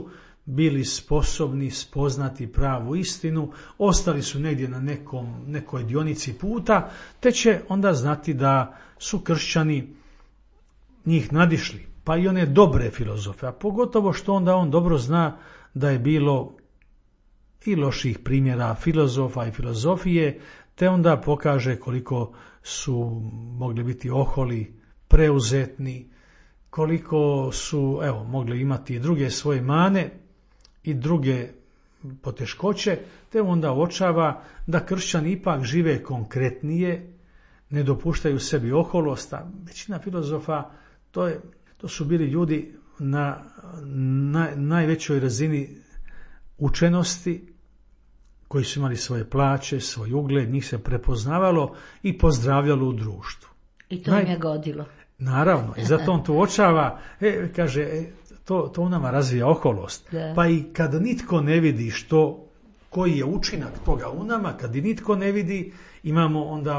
bili sposobni spoznati pravu istinu, ostali su negdje na nekoj dionici puta, te će onda znati da su kršćani njih nadišli, pa i one dobre filozofe, a pogotovo što onda on dobro zna da je bilo i loših primjera filozofa i filozofije, te onda pokaže koliko su mogli biti oholi, preuzetni, koliko su mogli imati i druge svoje mane i druge poteškoće, te onda uočava da kršćani ipak žive konkretnije, ne dopuštaju sebi oholost, a većina filozofa to su bili ljudi na najvećoj razini učenosti, koji su imali svoje plaće, svoj ugled, njih se prepoznavalo i pozdravljalo u društvu.
I to im je godilo.
Naravno, i zato on to uočava, kaže, to u nama razvija oholost. Da. Pa i kad nitko ne vidi koji je učinak toga u nama, kad i nitko ne vidi, imamo onda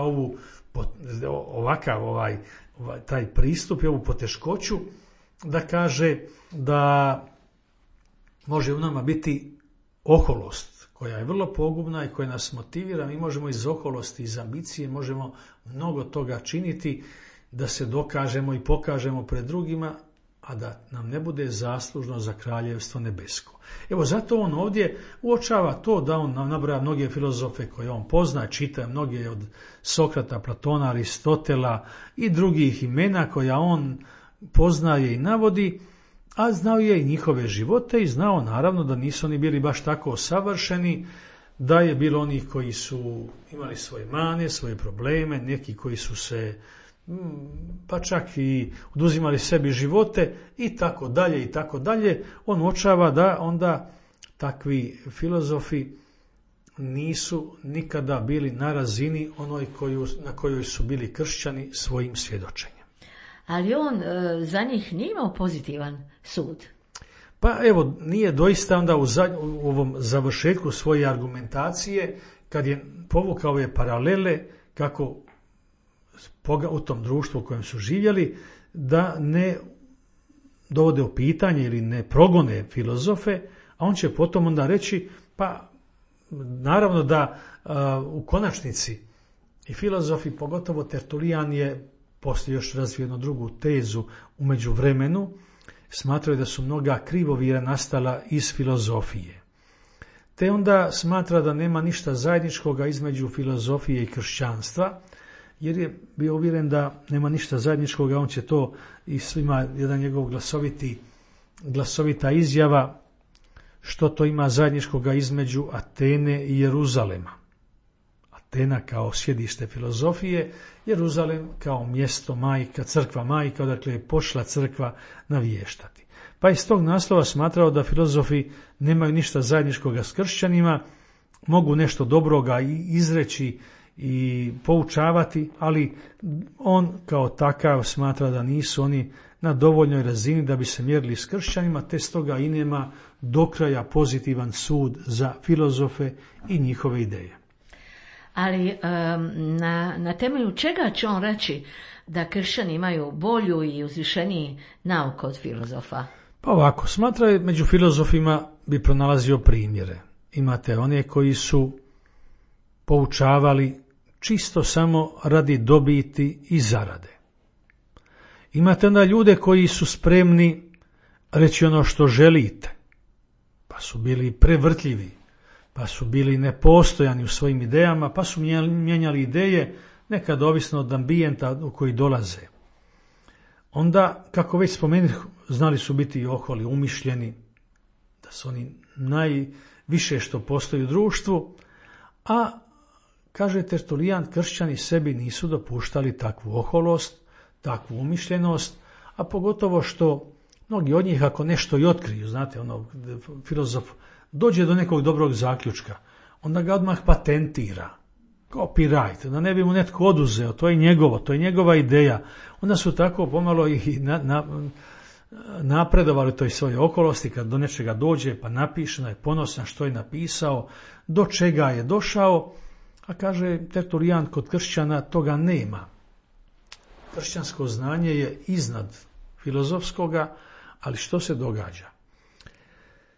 ovakav taj pristup i ovu poteškoću da kaže da može u nama biti oholost, koja je vrlo pogubna i koja nas motivira. Mi možemo iz oholosti, iz ambicije, možemo mnogo toga činiti da se dokažemo i pokažemo pred drugima, a da nam ne bude zaslužno za kraljevstvo nebesko. Evo zato on ovdje uočava to da on nabraja mnoge filozofe koje on pozna, čita mnoge od Sokrata, Platona, Aristotela i drugih imena koja on poznaje i navodi, a znao je i njihove živote i znao naravno da nisu oni bili baš tako savršeni, da je bilo onih koji su imali svoje mane, svoje probleme, neki koji su se pa čak i oduzimali sebi živote i tako dalje i tako dalje. On uočava da onda takvi filozofi nisu nikada bili na razini onoj na kojoj su bili kršćani svojim svjedočenjem.
Ali on za njih nije imao pozitivan sud.
Pa evo, nije doista onda u ovom završetku svoje argumentacije, kad je povukao ove paralele kako u tom društvu u kojem su živjeli, da ne dovode u pitanje ili ne progone filozofe, a on će potom onda reći, pa naravno da u konačnici i filozofi, pogotovo Tertulijan je poslije još razvio jednu drugu tezu u međuvremenu, smatraju da su mnoga krivovjera nastala iz filozofije. Te onda smatra da nema ništa zajedničkoga između filozofije i kršćanstva, jer je bio uvjeren da nema ništa zajedničkoga, on će to i svima jedan njegov glasovita izjava što to ima zajedničkoga između Atene i Jeruzalema. Atena kao sjedište filozofije, Jeruzalem kao mjesto majka, crkva majka, odakle je pošla crkva navještati. Pa iz tog naslova smatrao da filozofi nemaju ništa zajedničkoga s kršćanima, mogu nešto dobroga izreći i poučavati, ali on kao takav smatra da nisu oni na dovoljnoj razini da bi se mjerili s kršćanima, te stoga i nema do kraja pozitivan sud za filozofe i njihove ideje.
Ali na temelju čega će on reći da kršćani imaju bolju i uzvišeniji nauk od filozofa?
Pa ovako, smatra među filozofima bi pronalazio primjere. Imate one koji su poučavali čisto samo radi dobiti i zarade. Imate onda ljude koji su spremni reći ono što želite, pa su bili prevrtljivi, pa su bili nepostojani u svojim idejama, pa su mijenjali ideje, nekad ovisno od ambijenta u koji dolaze. Onda, kako već spomenuh, znali su biti i oholi, umišljeni, da su oni najviše što postoji u društvu, a kaže Tertulijan, kršćani sebi nisu dopuštali takvu oholost, takvu umišljenost, a pogotovo što mnogi od njih ako nešto i otkriju, znate, filozof dođe do nekog dobrog zaključka, onda ga odmah patentira, copyright, da ne bi mu netko oduzeo, to je njegovo, to je njegova ideja. Onda su tako pomalo i napredovali toj svojoj oholosti, kad do nečega dođe pa napiše, da je ponosan što je napisao, do čega je došao, a kaže Tertulijan, kod kršćana toga nema. Kršćansko znanje je iznad filozofskoga, ali što se događa?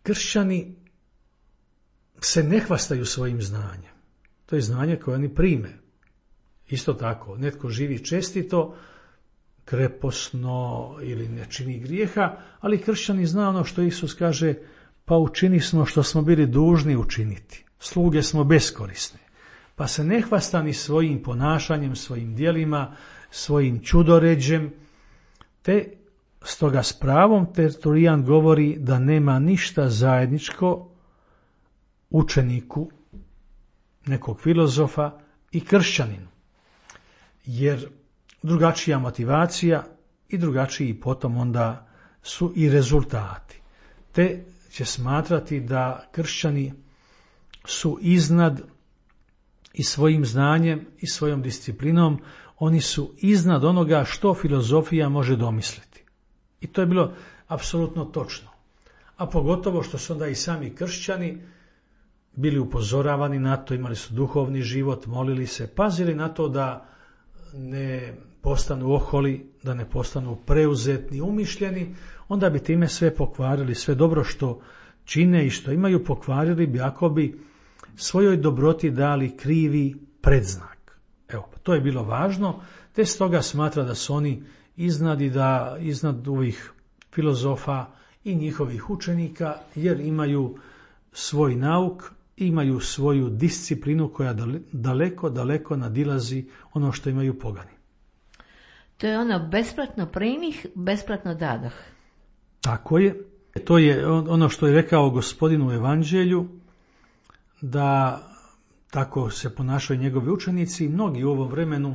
kršćani se ne hvastaju svojim znanjem. To je znanje koje oni prime. Isto tako, netko živi čestito, kreposno ili ne čini grijeha, ali kršćani zna ono što Isus kaže, pa učini smo što smo bili dužni učiniti. Sluge smo beskorisne. Pa se ne hvasta ni svojim ponašanjem, svojim djelima, svojim čudoređem, te stoga s pravom Tertulijan govori da nema ništa zajedničko učeniku nekog filozofa i kršćaninu, jer drugačija motivacija i drugačiji potom onda su i rezultati. Te će smatrati da kršćani su iznad i svojim znanjem i svojom disciplinom, oni su iznad onoga što filozofija može domisliti. I to je bilo apsolutno točno. A pogotovo što su onda i sami kršćani bili upozoravani na to, imali su duhovni život, molili se, pazili na to da ne postanu oholi, da ne postanu preuzetni, umišljeni, onda bi time sve pokvarili, sve dobro što čine i što imaju pokvarili bi ako bi svojoj dobroti dali krivi predznak. Evo, to je bilo važno, te stoga smatra da su oni iznad ovih filozofa i njihovih učenika, jer imaju svoj nauk, imaju svoju disciplinu koja daleko, daleko nadilazi ono što imaju pogani.
To je ono besplatno primih, besplatno dadoh.
Tako je. To je ono što je rekao Gospodin u Evanđelju, da tako se ponašaju njegovi učenici, mnogi u ovom vremenu,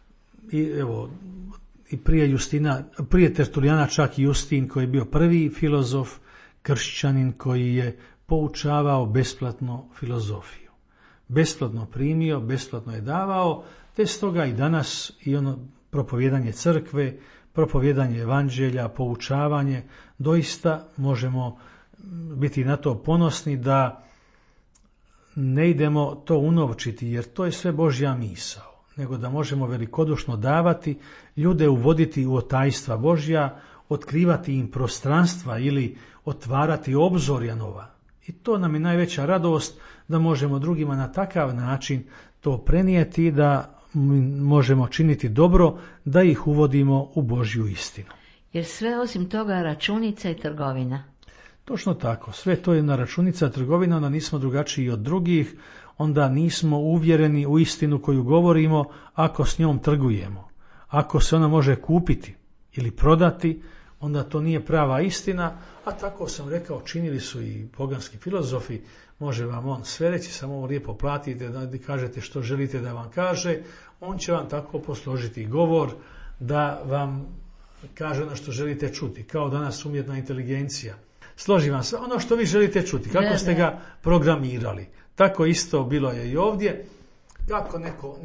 i prije Tertulijana čak i Justin koji je bio prvi filozof, kršćanin koji je poučavao besplatno filozofiju. Besplatno primio, besplatno je davao, te stoga i danas i ono propovijedanje crkve, propovijedanje evanđelja, poučavanje, doista možemo biti na to ponosni da ne idemo to unovčiti, jer to je sve Božja misao, nego da možemo velikodušno davati, ljude uvoditi u otajstva Božja, otkrivati im prostranstva ili otvarati obzorja nova. I to nam je najveća radost da možemo drugima na takav način to prenijeti, da možemo činiti dobro, da ih uvodimo u Božju istinu.
Jer sve osim toga računica i trgovina.
Točno tako, sve to je jedna računica, trgovina, onda nismo drugačiji od drugih, onda nismo uvjereni u istinu koju govorimo ako s njom trgujemo. Ako se ona može kupiti ili prodati, onda to nije prava istina, a tako sam rekao, činili su i poganski filozofi, može vam on sve reći, samo ovo lijepo platite, da kažete što želite da vam kaže, on će vam tako posložiti govor da vam kaže ono što želite čuti, kao danas umjetna inteligencija. Složi vam sve ono što vi želite čuti, kako ste ga programirali. Tako isto bilo je i ovdje, kako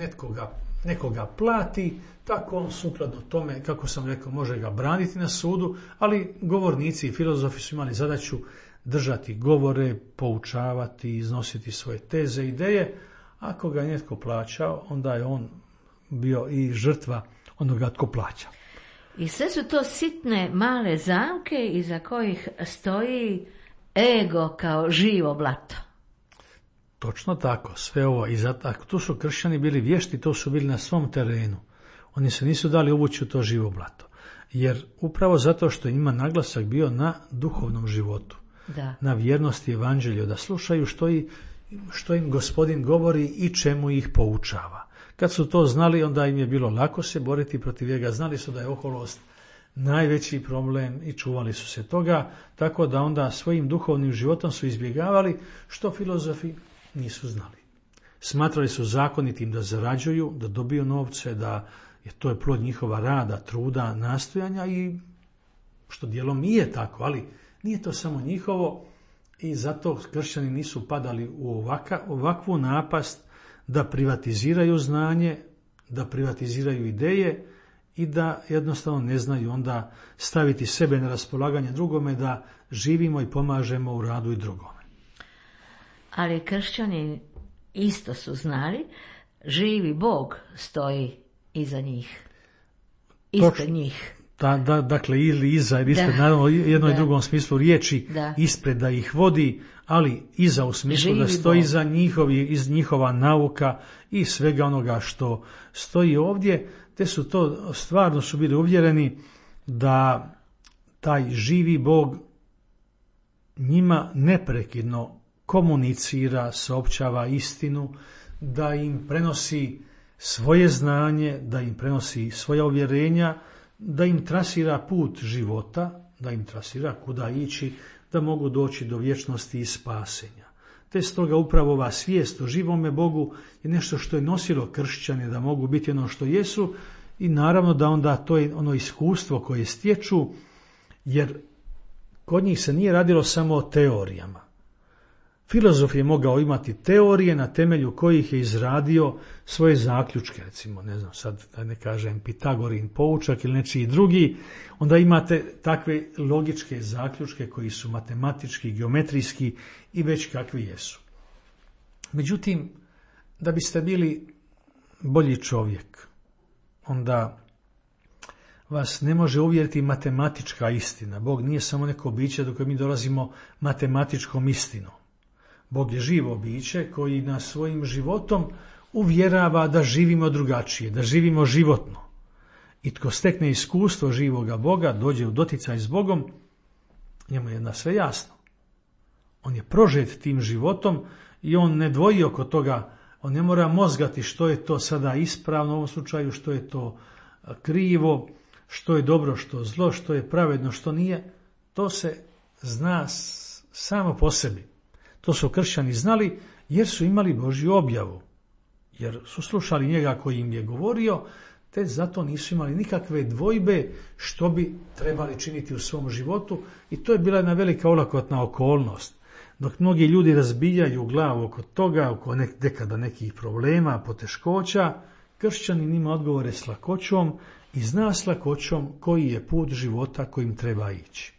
nekoga plati, tako on sukladno tome, kako sam rekao, može ga braniti na sudu, ali govornici i filozofi su imali zadaću držati govore, poučavati, iznositi svoje teze, ideje. Ako ga je netko plaćao, onda je on bio i žrtva onoga tko plaća.
I sve su to sitne male zamke iza kojih stoji ego kao živo blato.
Točno tako, sve ovo. Tu su kršćani bili vješti, to su bili na svom terenu. Oni se nisu dali uvući u to živo blato. Jer upravo zato što ima naglasak bio na duhovnom životu, na vjernosti evanđelju, da slušaju što im Gospodin govori i čemu ih poučava. Kad su to znali, onda im je bilo lako se boriti protiv njega. Znali su da je oholost najveći problem i čuvali su se toga, tako da onda svojim duhovnim životom su izbjegavali što filozofi nisu znali. Smatrali su zakonitim da zarađuju, da dobiju novce, da to je plod njihova rada, truda, nastojanja, i što dijelom i je tako, ali nije to samo njihovo, i zato kršćani nisu padali u ovakvu napast da privatiziraju znanje, da privatiziraju ideje i da jednostavno ne znaju onda staviti sebe na raspolaganje drugome, da živimo i pomažemo u radu i drugome.
Ali kršćani isto su znali, živi Bog stoji iza njih, ispred njih.
Dakle, ili iza ili ispred, naravno jedno i drugom smislu riječi, ispred da ih vodi, ali iza u smislu da stoji iza njihova nauka i svega onoga što stoji ovdje, te su to stvarno su bili uvjereni da taj živi Bog njima neprekidno komunicira, saopćava istinu, da im prenosi svoje znanje, da im prenosi svoja uvjerenja, da im trasira put života, da im trasira kuda ići, da mogu doći do vječnosti i spasenja. Te stoga upravo ova svijest o živome Bogu je nešto što je nosilo kršćane da mogu biti ono što jesu i naravno da onda to je ono iskustvo koje stječu, jer kod njih se nije radilo samo o teorijama. Filozof je mogao imati teorije na temelju kojih je izradio svoje zaključke, recimo, ne znam, sad da ne kažem Pitagorin poučak ili nečiji drugi, onda imate takve logičke zaključke koji su matematički, geometrijski i već kakvi jesu. Međutim, da biste bili bolji čovjek, onda vas ne može uvjeriti matematička istina. Bog nije samo neko biće do koje mi dolazimo matematičkom istinom. Bog je živo biće koji nas svojim životom uvjerava da živimo drugačije, da živimo životno. I tko stekne iskustvo živoga Boga, dođe u doticaj s Bogom, njemu je sve jasno. On je prožet tim životom i on ne dvoji oko toga, on ne mora mozgati što je to sada ispravno u ovom slučaju, što je to krivo, što je dobro, što zlo, što je pravedno, što nije. To se zna samo po sebi. To su kršćani znali jer su imali Božju objavu, jer su slušali njega koji im je govorio, te zato nisu imali nikakve dvojbe što bi trebali činiti u svom životu i to je bila jedna velika olakotna okolnost. Dok mnogi ljudi razbijaju glavu oko toga, oko nekada nekih problema, poteškoća, kršćanin ima odgovore s lakoćom i zna s lakoćom koji je put života kojim treba ići.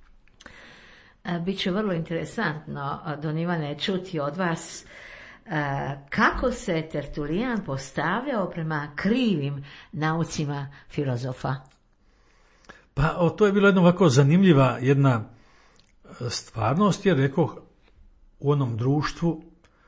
Biće vrlo interesantno, Don Ivane, čuti od vas kako se Tertulijan postavljao prema krivim naucima filozofa.
Pa to je bila jedna ovako zanimljiva jedna stvarnost, jer rekoh, u onom društvu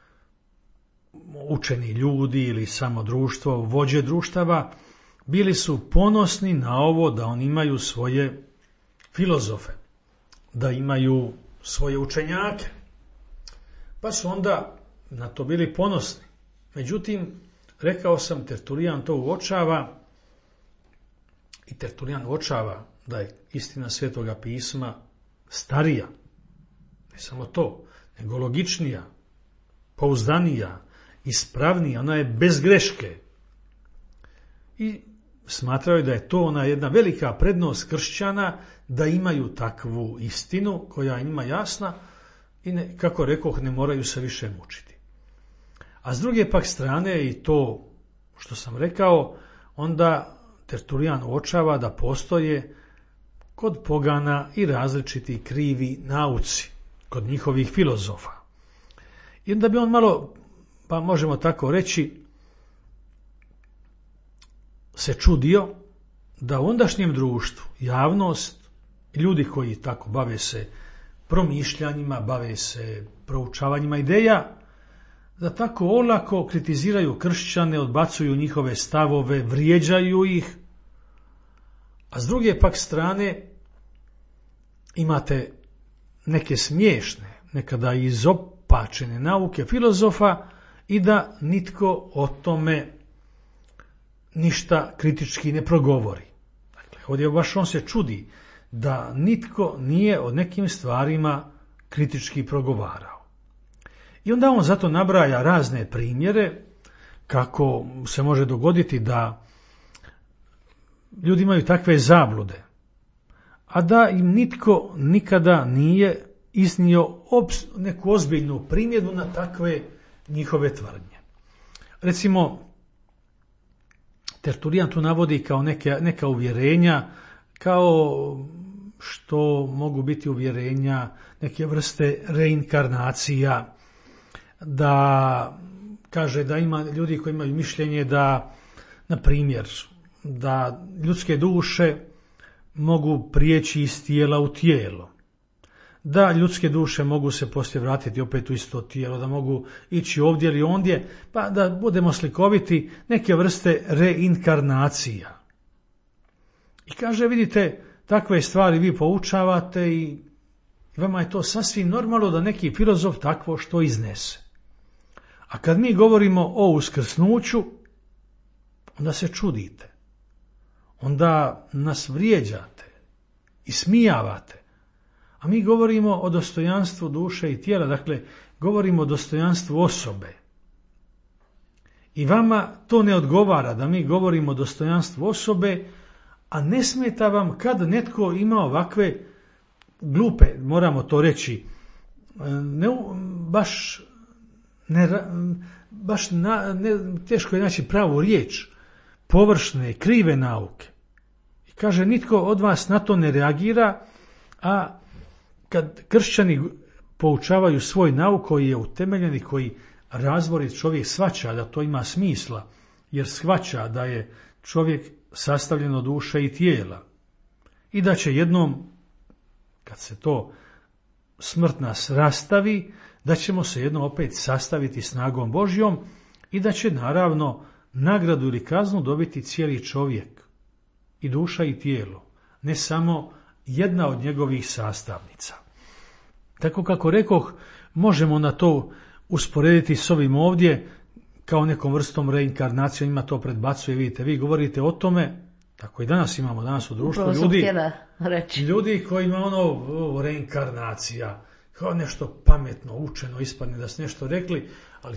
učeni ljudi ili samo društvo, vođe društava, bili su ponosni na ovo da oni imaju svoje filozofe, da imaju svoje učenjake. Pa su onda na to bili ponosni. Međutim, rekao sam, Tertulijan to uočava i Tertulijan uočava da je istina Svetoga pisma starija. Ne samo to, nego logičnija, pouzdanija, ispravnija, ona je bez greške. I smatrao je da je to ona jedna velika prednost kršćana, da imaju takvu istinu koja je njima jasna i kako rekoh, ne moraju se više mučiti. A s druge pak strane, i to što sam rekao, onda Tertulijan uočava da postoje kod pogana i različiti krivi nauci, kod njihovih filozofa. I onda bi on malo, pa možemo tako reći, se čudio da u ondašnjem društvu javnost, ljudi koji tako bave se promišljanjima, bave se proučavanjima ideja, da tako olako kritiziraju kršćane, odbacuju njihove stavove, vrijeđaju ih, a s druge pak strane imate neke smiješne, nekada izopačene nauke filozofa i da nitko o tome ništa kritički ne progovori. Dakle, ovdje baš on se čudi da nitko nije o nekim stvarima kritički progovarao. I onda on zato nabraja razne primjere kako se može dogoditi da ljudi imaju takve zablude, a da im nitko nikada nije iznio neku ozbiljnu primjedbu na takve njihove tvrdnje. Recimo, Tertulijan tu navodi kao neka uvjerenja, kao što mogu biti uvjerenja neke vrste reinkarnacija, da kaže da ima ljudi koji imaju mišljenje da, na primjer, da ljudske duše mogu prijeći iz tijela u tijelo, da ljudske duše mogu se poslije vratiti opet u isto tijelo, da mogu ići ovdje ili ondje, pa da budemo slikoviti, neke vrste reinkarnacija. I kaže, vidite, takve stvari vi poučavate i vama je to sasvim normalno da neki filozof takvo što iznese. A kad mi govorimo o uskrsnuću, onda se čudite. Onda nas vrijeđate i smijavate. A mi govorimo o dostojanstvu duše i tijela, dakle, govorimo o dostojanstvu osobe. I vama to ne odgovara da mi govorimo o dostojanstvu osobe, a ne smeta vam kad netko ima ovakve glupe, moramo to reći, teško je naći pravu riječ, površne, krive nauke. I kaže, nitko od vas na to ne reagira, a kad kršćani poučavaju svoj nauk koji je utemeljen i koji razborit čovjek shvaća da to ima smisla, jer shvaća da je čovjek sastavljen od duše i tijela i da će jednom, kad se to smrt nas rastavi, da ćemo se jednom opet sastaviti snagom Božjom i da će naravno nagradu ili kaznu dobiti cijeli čovjek, i duša i tijelo, ne samo jedna od njegovih sastavnica. Tako kako rekoh, možemo na to usporediti s ovim ovdje kao nekom vrstom reinkarnacije, ima to predbacuje, vidite, vi govorite o tome, tako i danas imamo danas u društvu ljudi koji ima reinkarnacija, kao nešto pametno, učeno, ispadne da su nešto rekli, ali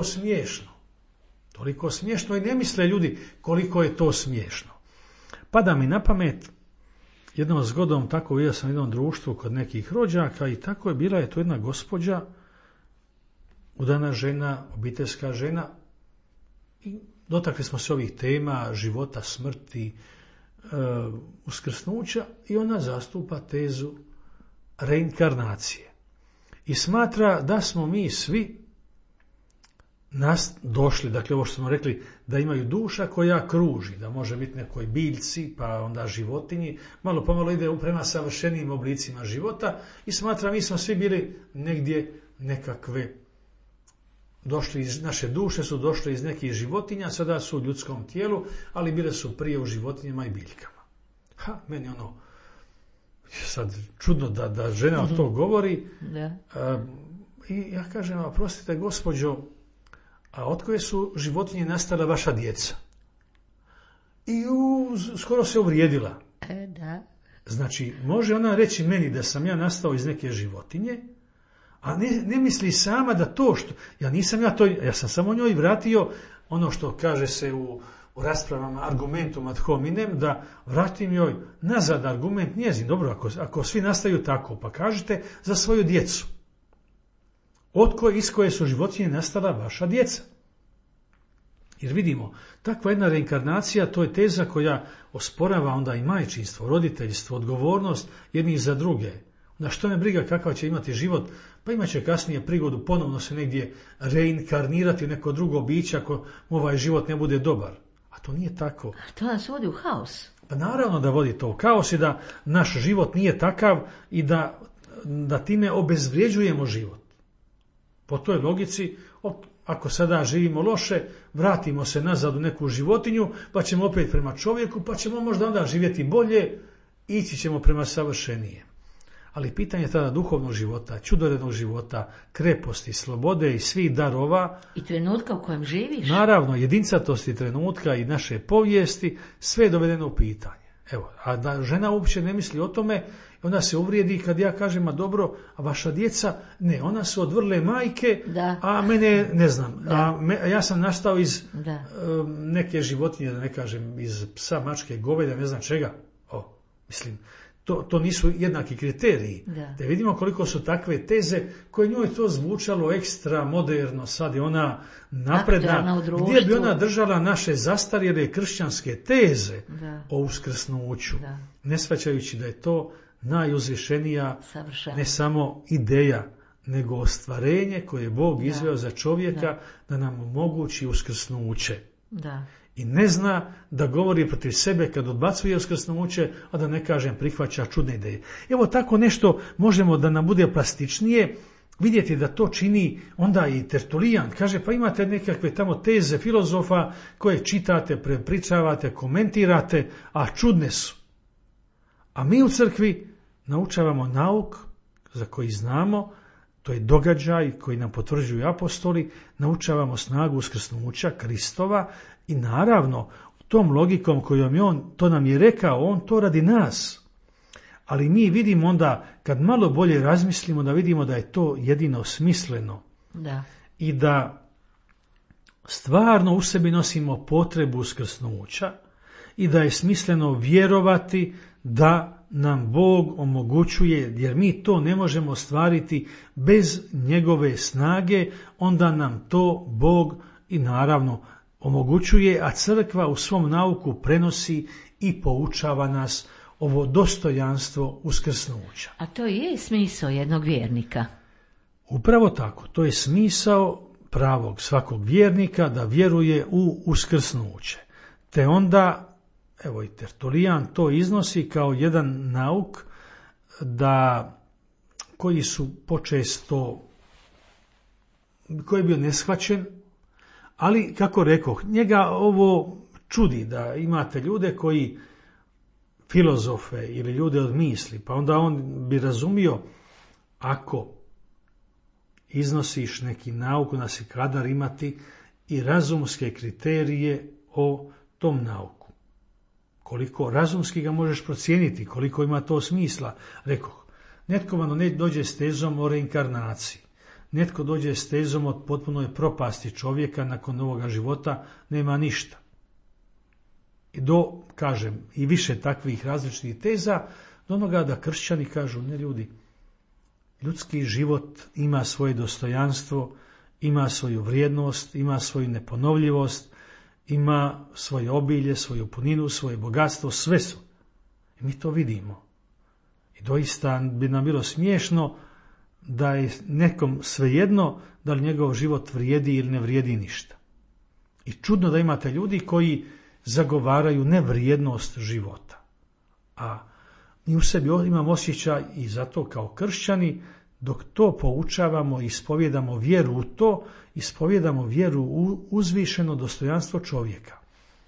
toliko smiješno i ne misle ljudi koliko je to smiješno. Pada mi na pamet, jednom zgodom tako vidio sam u jednom društvu kod nekih rođaka i tako je bila je to jedna gospođa, udana žena, obiteljska žena, i dotakli smo se ovih tema života, smrti, uskrsnuća, i ona zastupa tezu reinkarnacije i smatra da smo mi svi došli, dakle ovo što smo rekli, da imaju duša koja kruži, da može biti nekoj biljci, pa onda životinji, malo pomalo ide prema savršenijim oblicima života i smatra mi smo svi bili negdje nekakve, naše duše su došle iz nekih životinja, sada su u ljudskom tijelu, ali bile su prije u životinjama i biljkama. Meni sad čudno da žena to govori. I ja kažem, oprostite gospođo, a od koje su životinje nastala vaša djeca? I skoro se uvrijedila.
Da.
Znači, može ona reći meni da sam ja nastao iz neke životinje, a ne misli sama da to što... Ja sam samo njoj vratio ono što kaže se u raspravama argumentum ad hominem, da vratim joj nazad argument njezin. Dobro, ako svi nastaju tako, pa kažete za svoju djecu. Iz koje su životinje nastala vaša djeca. Jer vidimo, takva jedna reinkarnacija, to je teza koja osporava onda i majčinstvo, roditeljstvo, odgovornost jednih za druge. Na što me briga kakav će imati život, pa imat će kasnije prigodu ponovno se negdje reinkarnirati u neko drugo biće ako mu ovaj život ne bude dobar. A to nije tako.
To nas vodi u haos.
Pa naravno da vodi to u kaos i da naš život nije takav i da time obezvrjeđujemo život. Po toj logici, ako sada živimo loše, vratimo se nazad u neku životinju, pa ćemo opet prema čovjeku, pa ćemo možda onda živjeti bolje, ići ćemo prema savršenije. Ali pitanje tada duhovnog života, čudorednog života, kreposti, slobode i svih darova.
I trenutka u kojem živiš.
Naravno, jedincatosti trenutka i naše povijesti, sve je dovedeno u pitanje. Evo, a da žena uopće ne misli o tome, onda se uvrijedi kad ja kažem, a dobro, a vaša djeca, ne, ona su od vrle majke, a mene ne znam, ja sam nastao iz neke životinje, da ne kažem, iz psa, mačke, goveda, ne znam čega. Mislim, to nisu jednaki kriteriji. Da vidimo koliko su takve teze koje njoj to zvučalo ekstra moderno, sad je ona napredna, gdje bi ona držala naše zastarjele kršćanske teze o uskrsnuću, ne shvaćajući da je to najuzvišenija ne samo ideja, nego ostvarenje koje je Bog izveo za čovjeka da nam omogući uskrsnuće. I ne zna da govori protiv sebe kad odbacuje uskrsnuće, a da ne kažem prihvaća čudne ideje. Evo tako nešto možemo da nam bude plastičnije, vidjeti da to čini onda i Tertulijan. Kaže, pa imate nekakve tamo teze filozofa koje čitate, prepričavate, komentirate, a čudne su. A mi u crkvi naučavamo nauk za koji znamo, to je događaj koji nam potvrđuju apostoli, naučavamo snagu uskrsnuća Kristova i naravno tom logikom kojom je on, to nam je rekao, on to radi nas. Ali mi vidimo onda, kad malo bolje razmislimo, da vidimo da je to jedino smisleno.
Da.
I da stvarno u sebi nosimo potrebu uskrsnuća i da je smisleno vjerovati da nam Bog omogućuje, jer mi to ne možemo ostvariti bez njegove snage, onda nam to Bog i naravno omogućuje, a crkva u svom nauku prenosi i poučava nas ovo dostojanstvo uskrsnuća.
A to je smisao jednog vjernika.
Upravo tako, to je smisao pravog svakog vjernika da vjeruje u uskrsnuće. Te onda, evo i Tertulijan to iznosi kao jedan nauk koji su počesto, koji je bio neshvaćen, ali kako rekoh, njega ovo čudi da imate ljude koji filozofe ili ljude od misli, pa onda on bi razumio ako iznosiš neki nauk, da si kadar imati i razumske kriterije o tom nauku. Koliko razumski ga možeš procijeniti, koliko ima to smisla. Rekoh, netko vam dođe s tezom o reinkarnaciji, netko dođe s tezom od potpunoj propasti čovjeka nakon ovoga života, nema ništa. I kažem, i više takvih različitih teza, do onoga da kršćani kažu, ne ljudi, ljudski život ima svoje dostojanstvo, ima svoju vrijednost, ima svoju neponovljivost, ima svoje obilje, svoju puninu, svoje bogatstvo, sve su. I mi to vidimo. I doista bi nam bilo smiješno da je nekom svejedno da li njegov život vrijedi ili ne vrijedi ništa. I čudno da imate ljudi koji zagovaraju nevrijednost života. A mi u sebi imamo osjećaj i zato kao kršćani, dok to poučavamo i ispovjedamo vjeru u to, ispovjedamo vjeru u uzvišeno dostojanstvo čovjeka.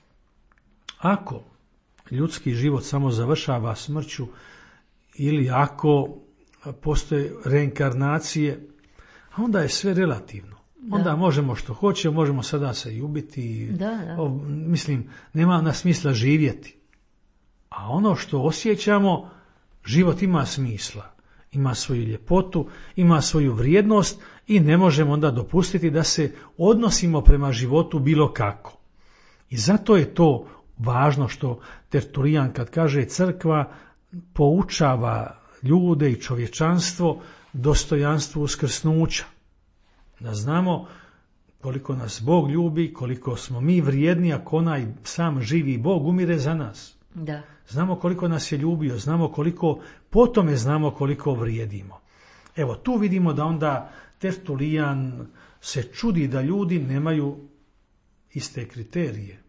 Ako ljudski život samo završava smrću ili ako postoje reinkarnacije, onda je sve relativno. Onda možemo što hoćemo, možemo sada se i ubiti. Mislim, nema na smisla živjeti. A ono što osjećamo, život ima smisla. Ima svoju ljepotu, ima svoju vrijednost i ne možemo onda dopustiti da se odnosimo prema životu bilo kako. I zato je to važno što Tertulijan kad kaže crkva poučava ljude i čovječanstvo dostojanstvu uskrsnuća. Da znamo koliko nas Bog ljubi, koliko smo mi vrijedni ako onaj sam živi Bog umire za nas.
Da.
Znamo koliko nas je ljubio, znamo koliko, po tome znamo koliko vrijedimo. Evo, tu vidimo da onda Tertulijan se čudi da ljudi nemaju iste kriterije.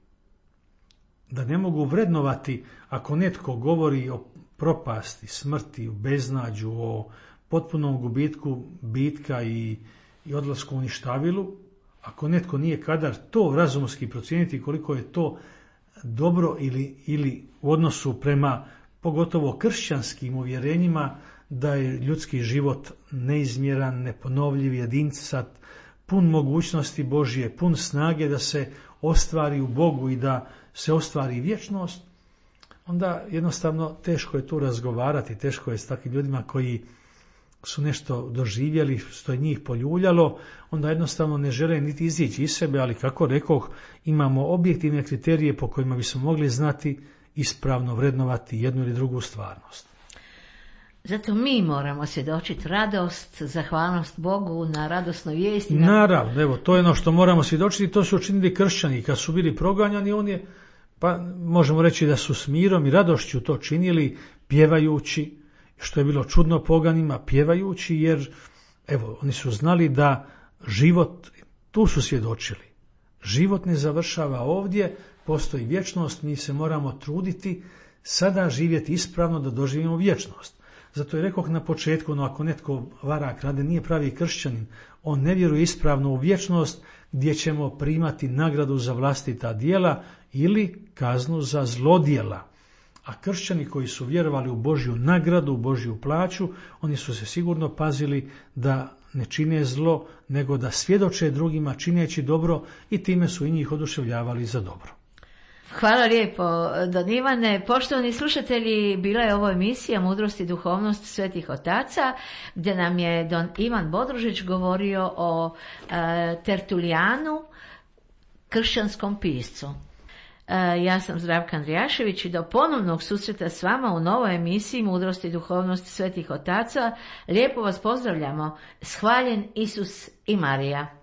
Da ne mogu vrednovati ako netko govori o propasti, smrti, o beznađu, o potpunom gubitku bitka i odlasku u ništavilu, ako netko nije kadar to razumski procijeniti koliko je to dobro ili u odnosu prema pogotovo kršćanskim uvjerenjima da je ljudski život neizmjeran, neponovljiv, jedincat, pun mogućnosti Božje, pun snage da se ostvari u Bogu i da se ostvari vječnost, onda jednostavno teško je tu razgovarati, teško je s takvim ljudima koji su nešto doživjeli, što je njih poljuljalo, onda jednostavno ne žele niti izići iz sebe, ali kako rekoh, imamo objektivne kriterije po kojima bismo mogli znati ispravno vrednovati jednu ili drugu stvarnost.
Zato mi moramo svjedočiti radost, zahvalnost Bogu na radosnoj vijesti.
Naravno, evo, to je ono što moramo svjedočiti, to su učinili kršćani. Kad su bili proganjani, pa možemo reći da su s mirom i radošću to činili, pjevajući, što je bilo čudno poganima, pjevajući, jer evo, oni su znali da život, tu su svjedočili, život ne završava ovdje, postoji vječnost, mi se moramo truditi sada živjeti ispravno da doživimo vječnost. Zato je rekao na početku, ako netko vara, krade, nije pravi kršćanin, on ne vjeruje ispravno u vječnost gdje ćemo primati nagradu za vlastita djela ili kaznu za zlodjela. A kršćani koji su vjerovali u Božju nagradu, u Božju plaću, oni su se sigurno pazili da ne čine zlo, nego da svjedoče drugima čineći dobro i time su i njih oduševljavali za dobro.
Hvala lijepo, Don Ivane. Poštovani slušatelji, bila je ovo emisija Mudrost i duhovnost svetih otaca, gdje nam je Don Ivan Bodružić govorio o Tertulijanu, kršćanskom piscu. Ja sam Zdravka Andrijašević i do ponovnog susreta s vama u novoj emisiji Mudrost i duhovnost svetih otaca. Lijepo vas pozdravljamo. Shvaljen Isus i Marija.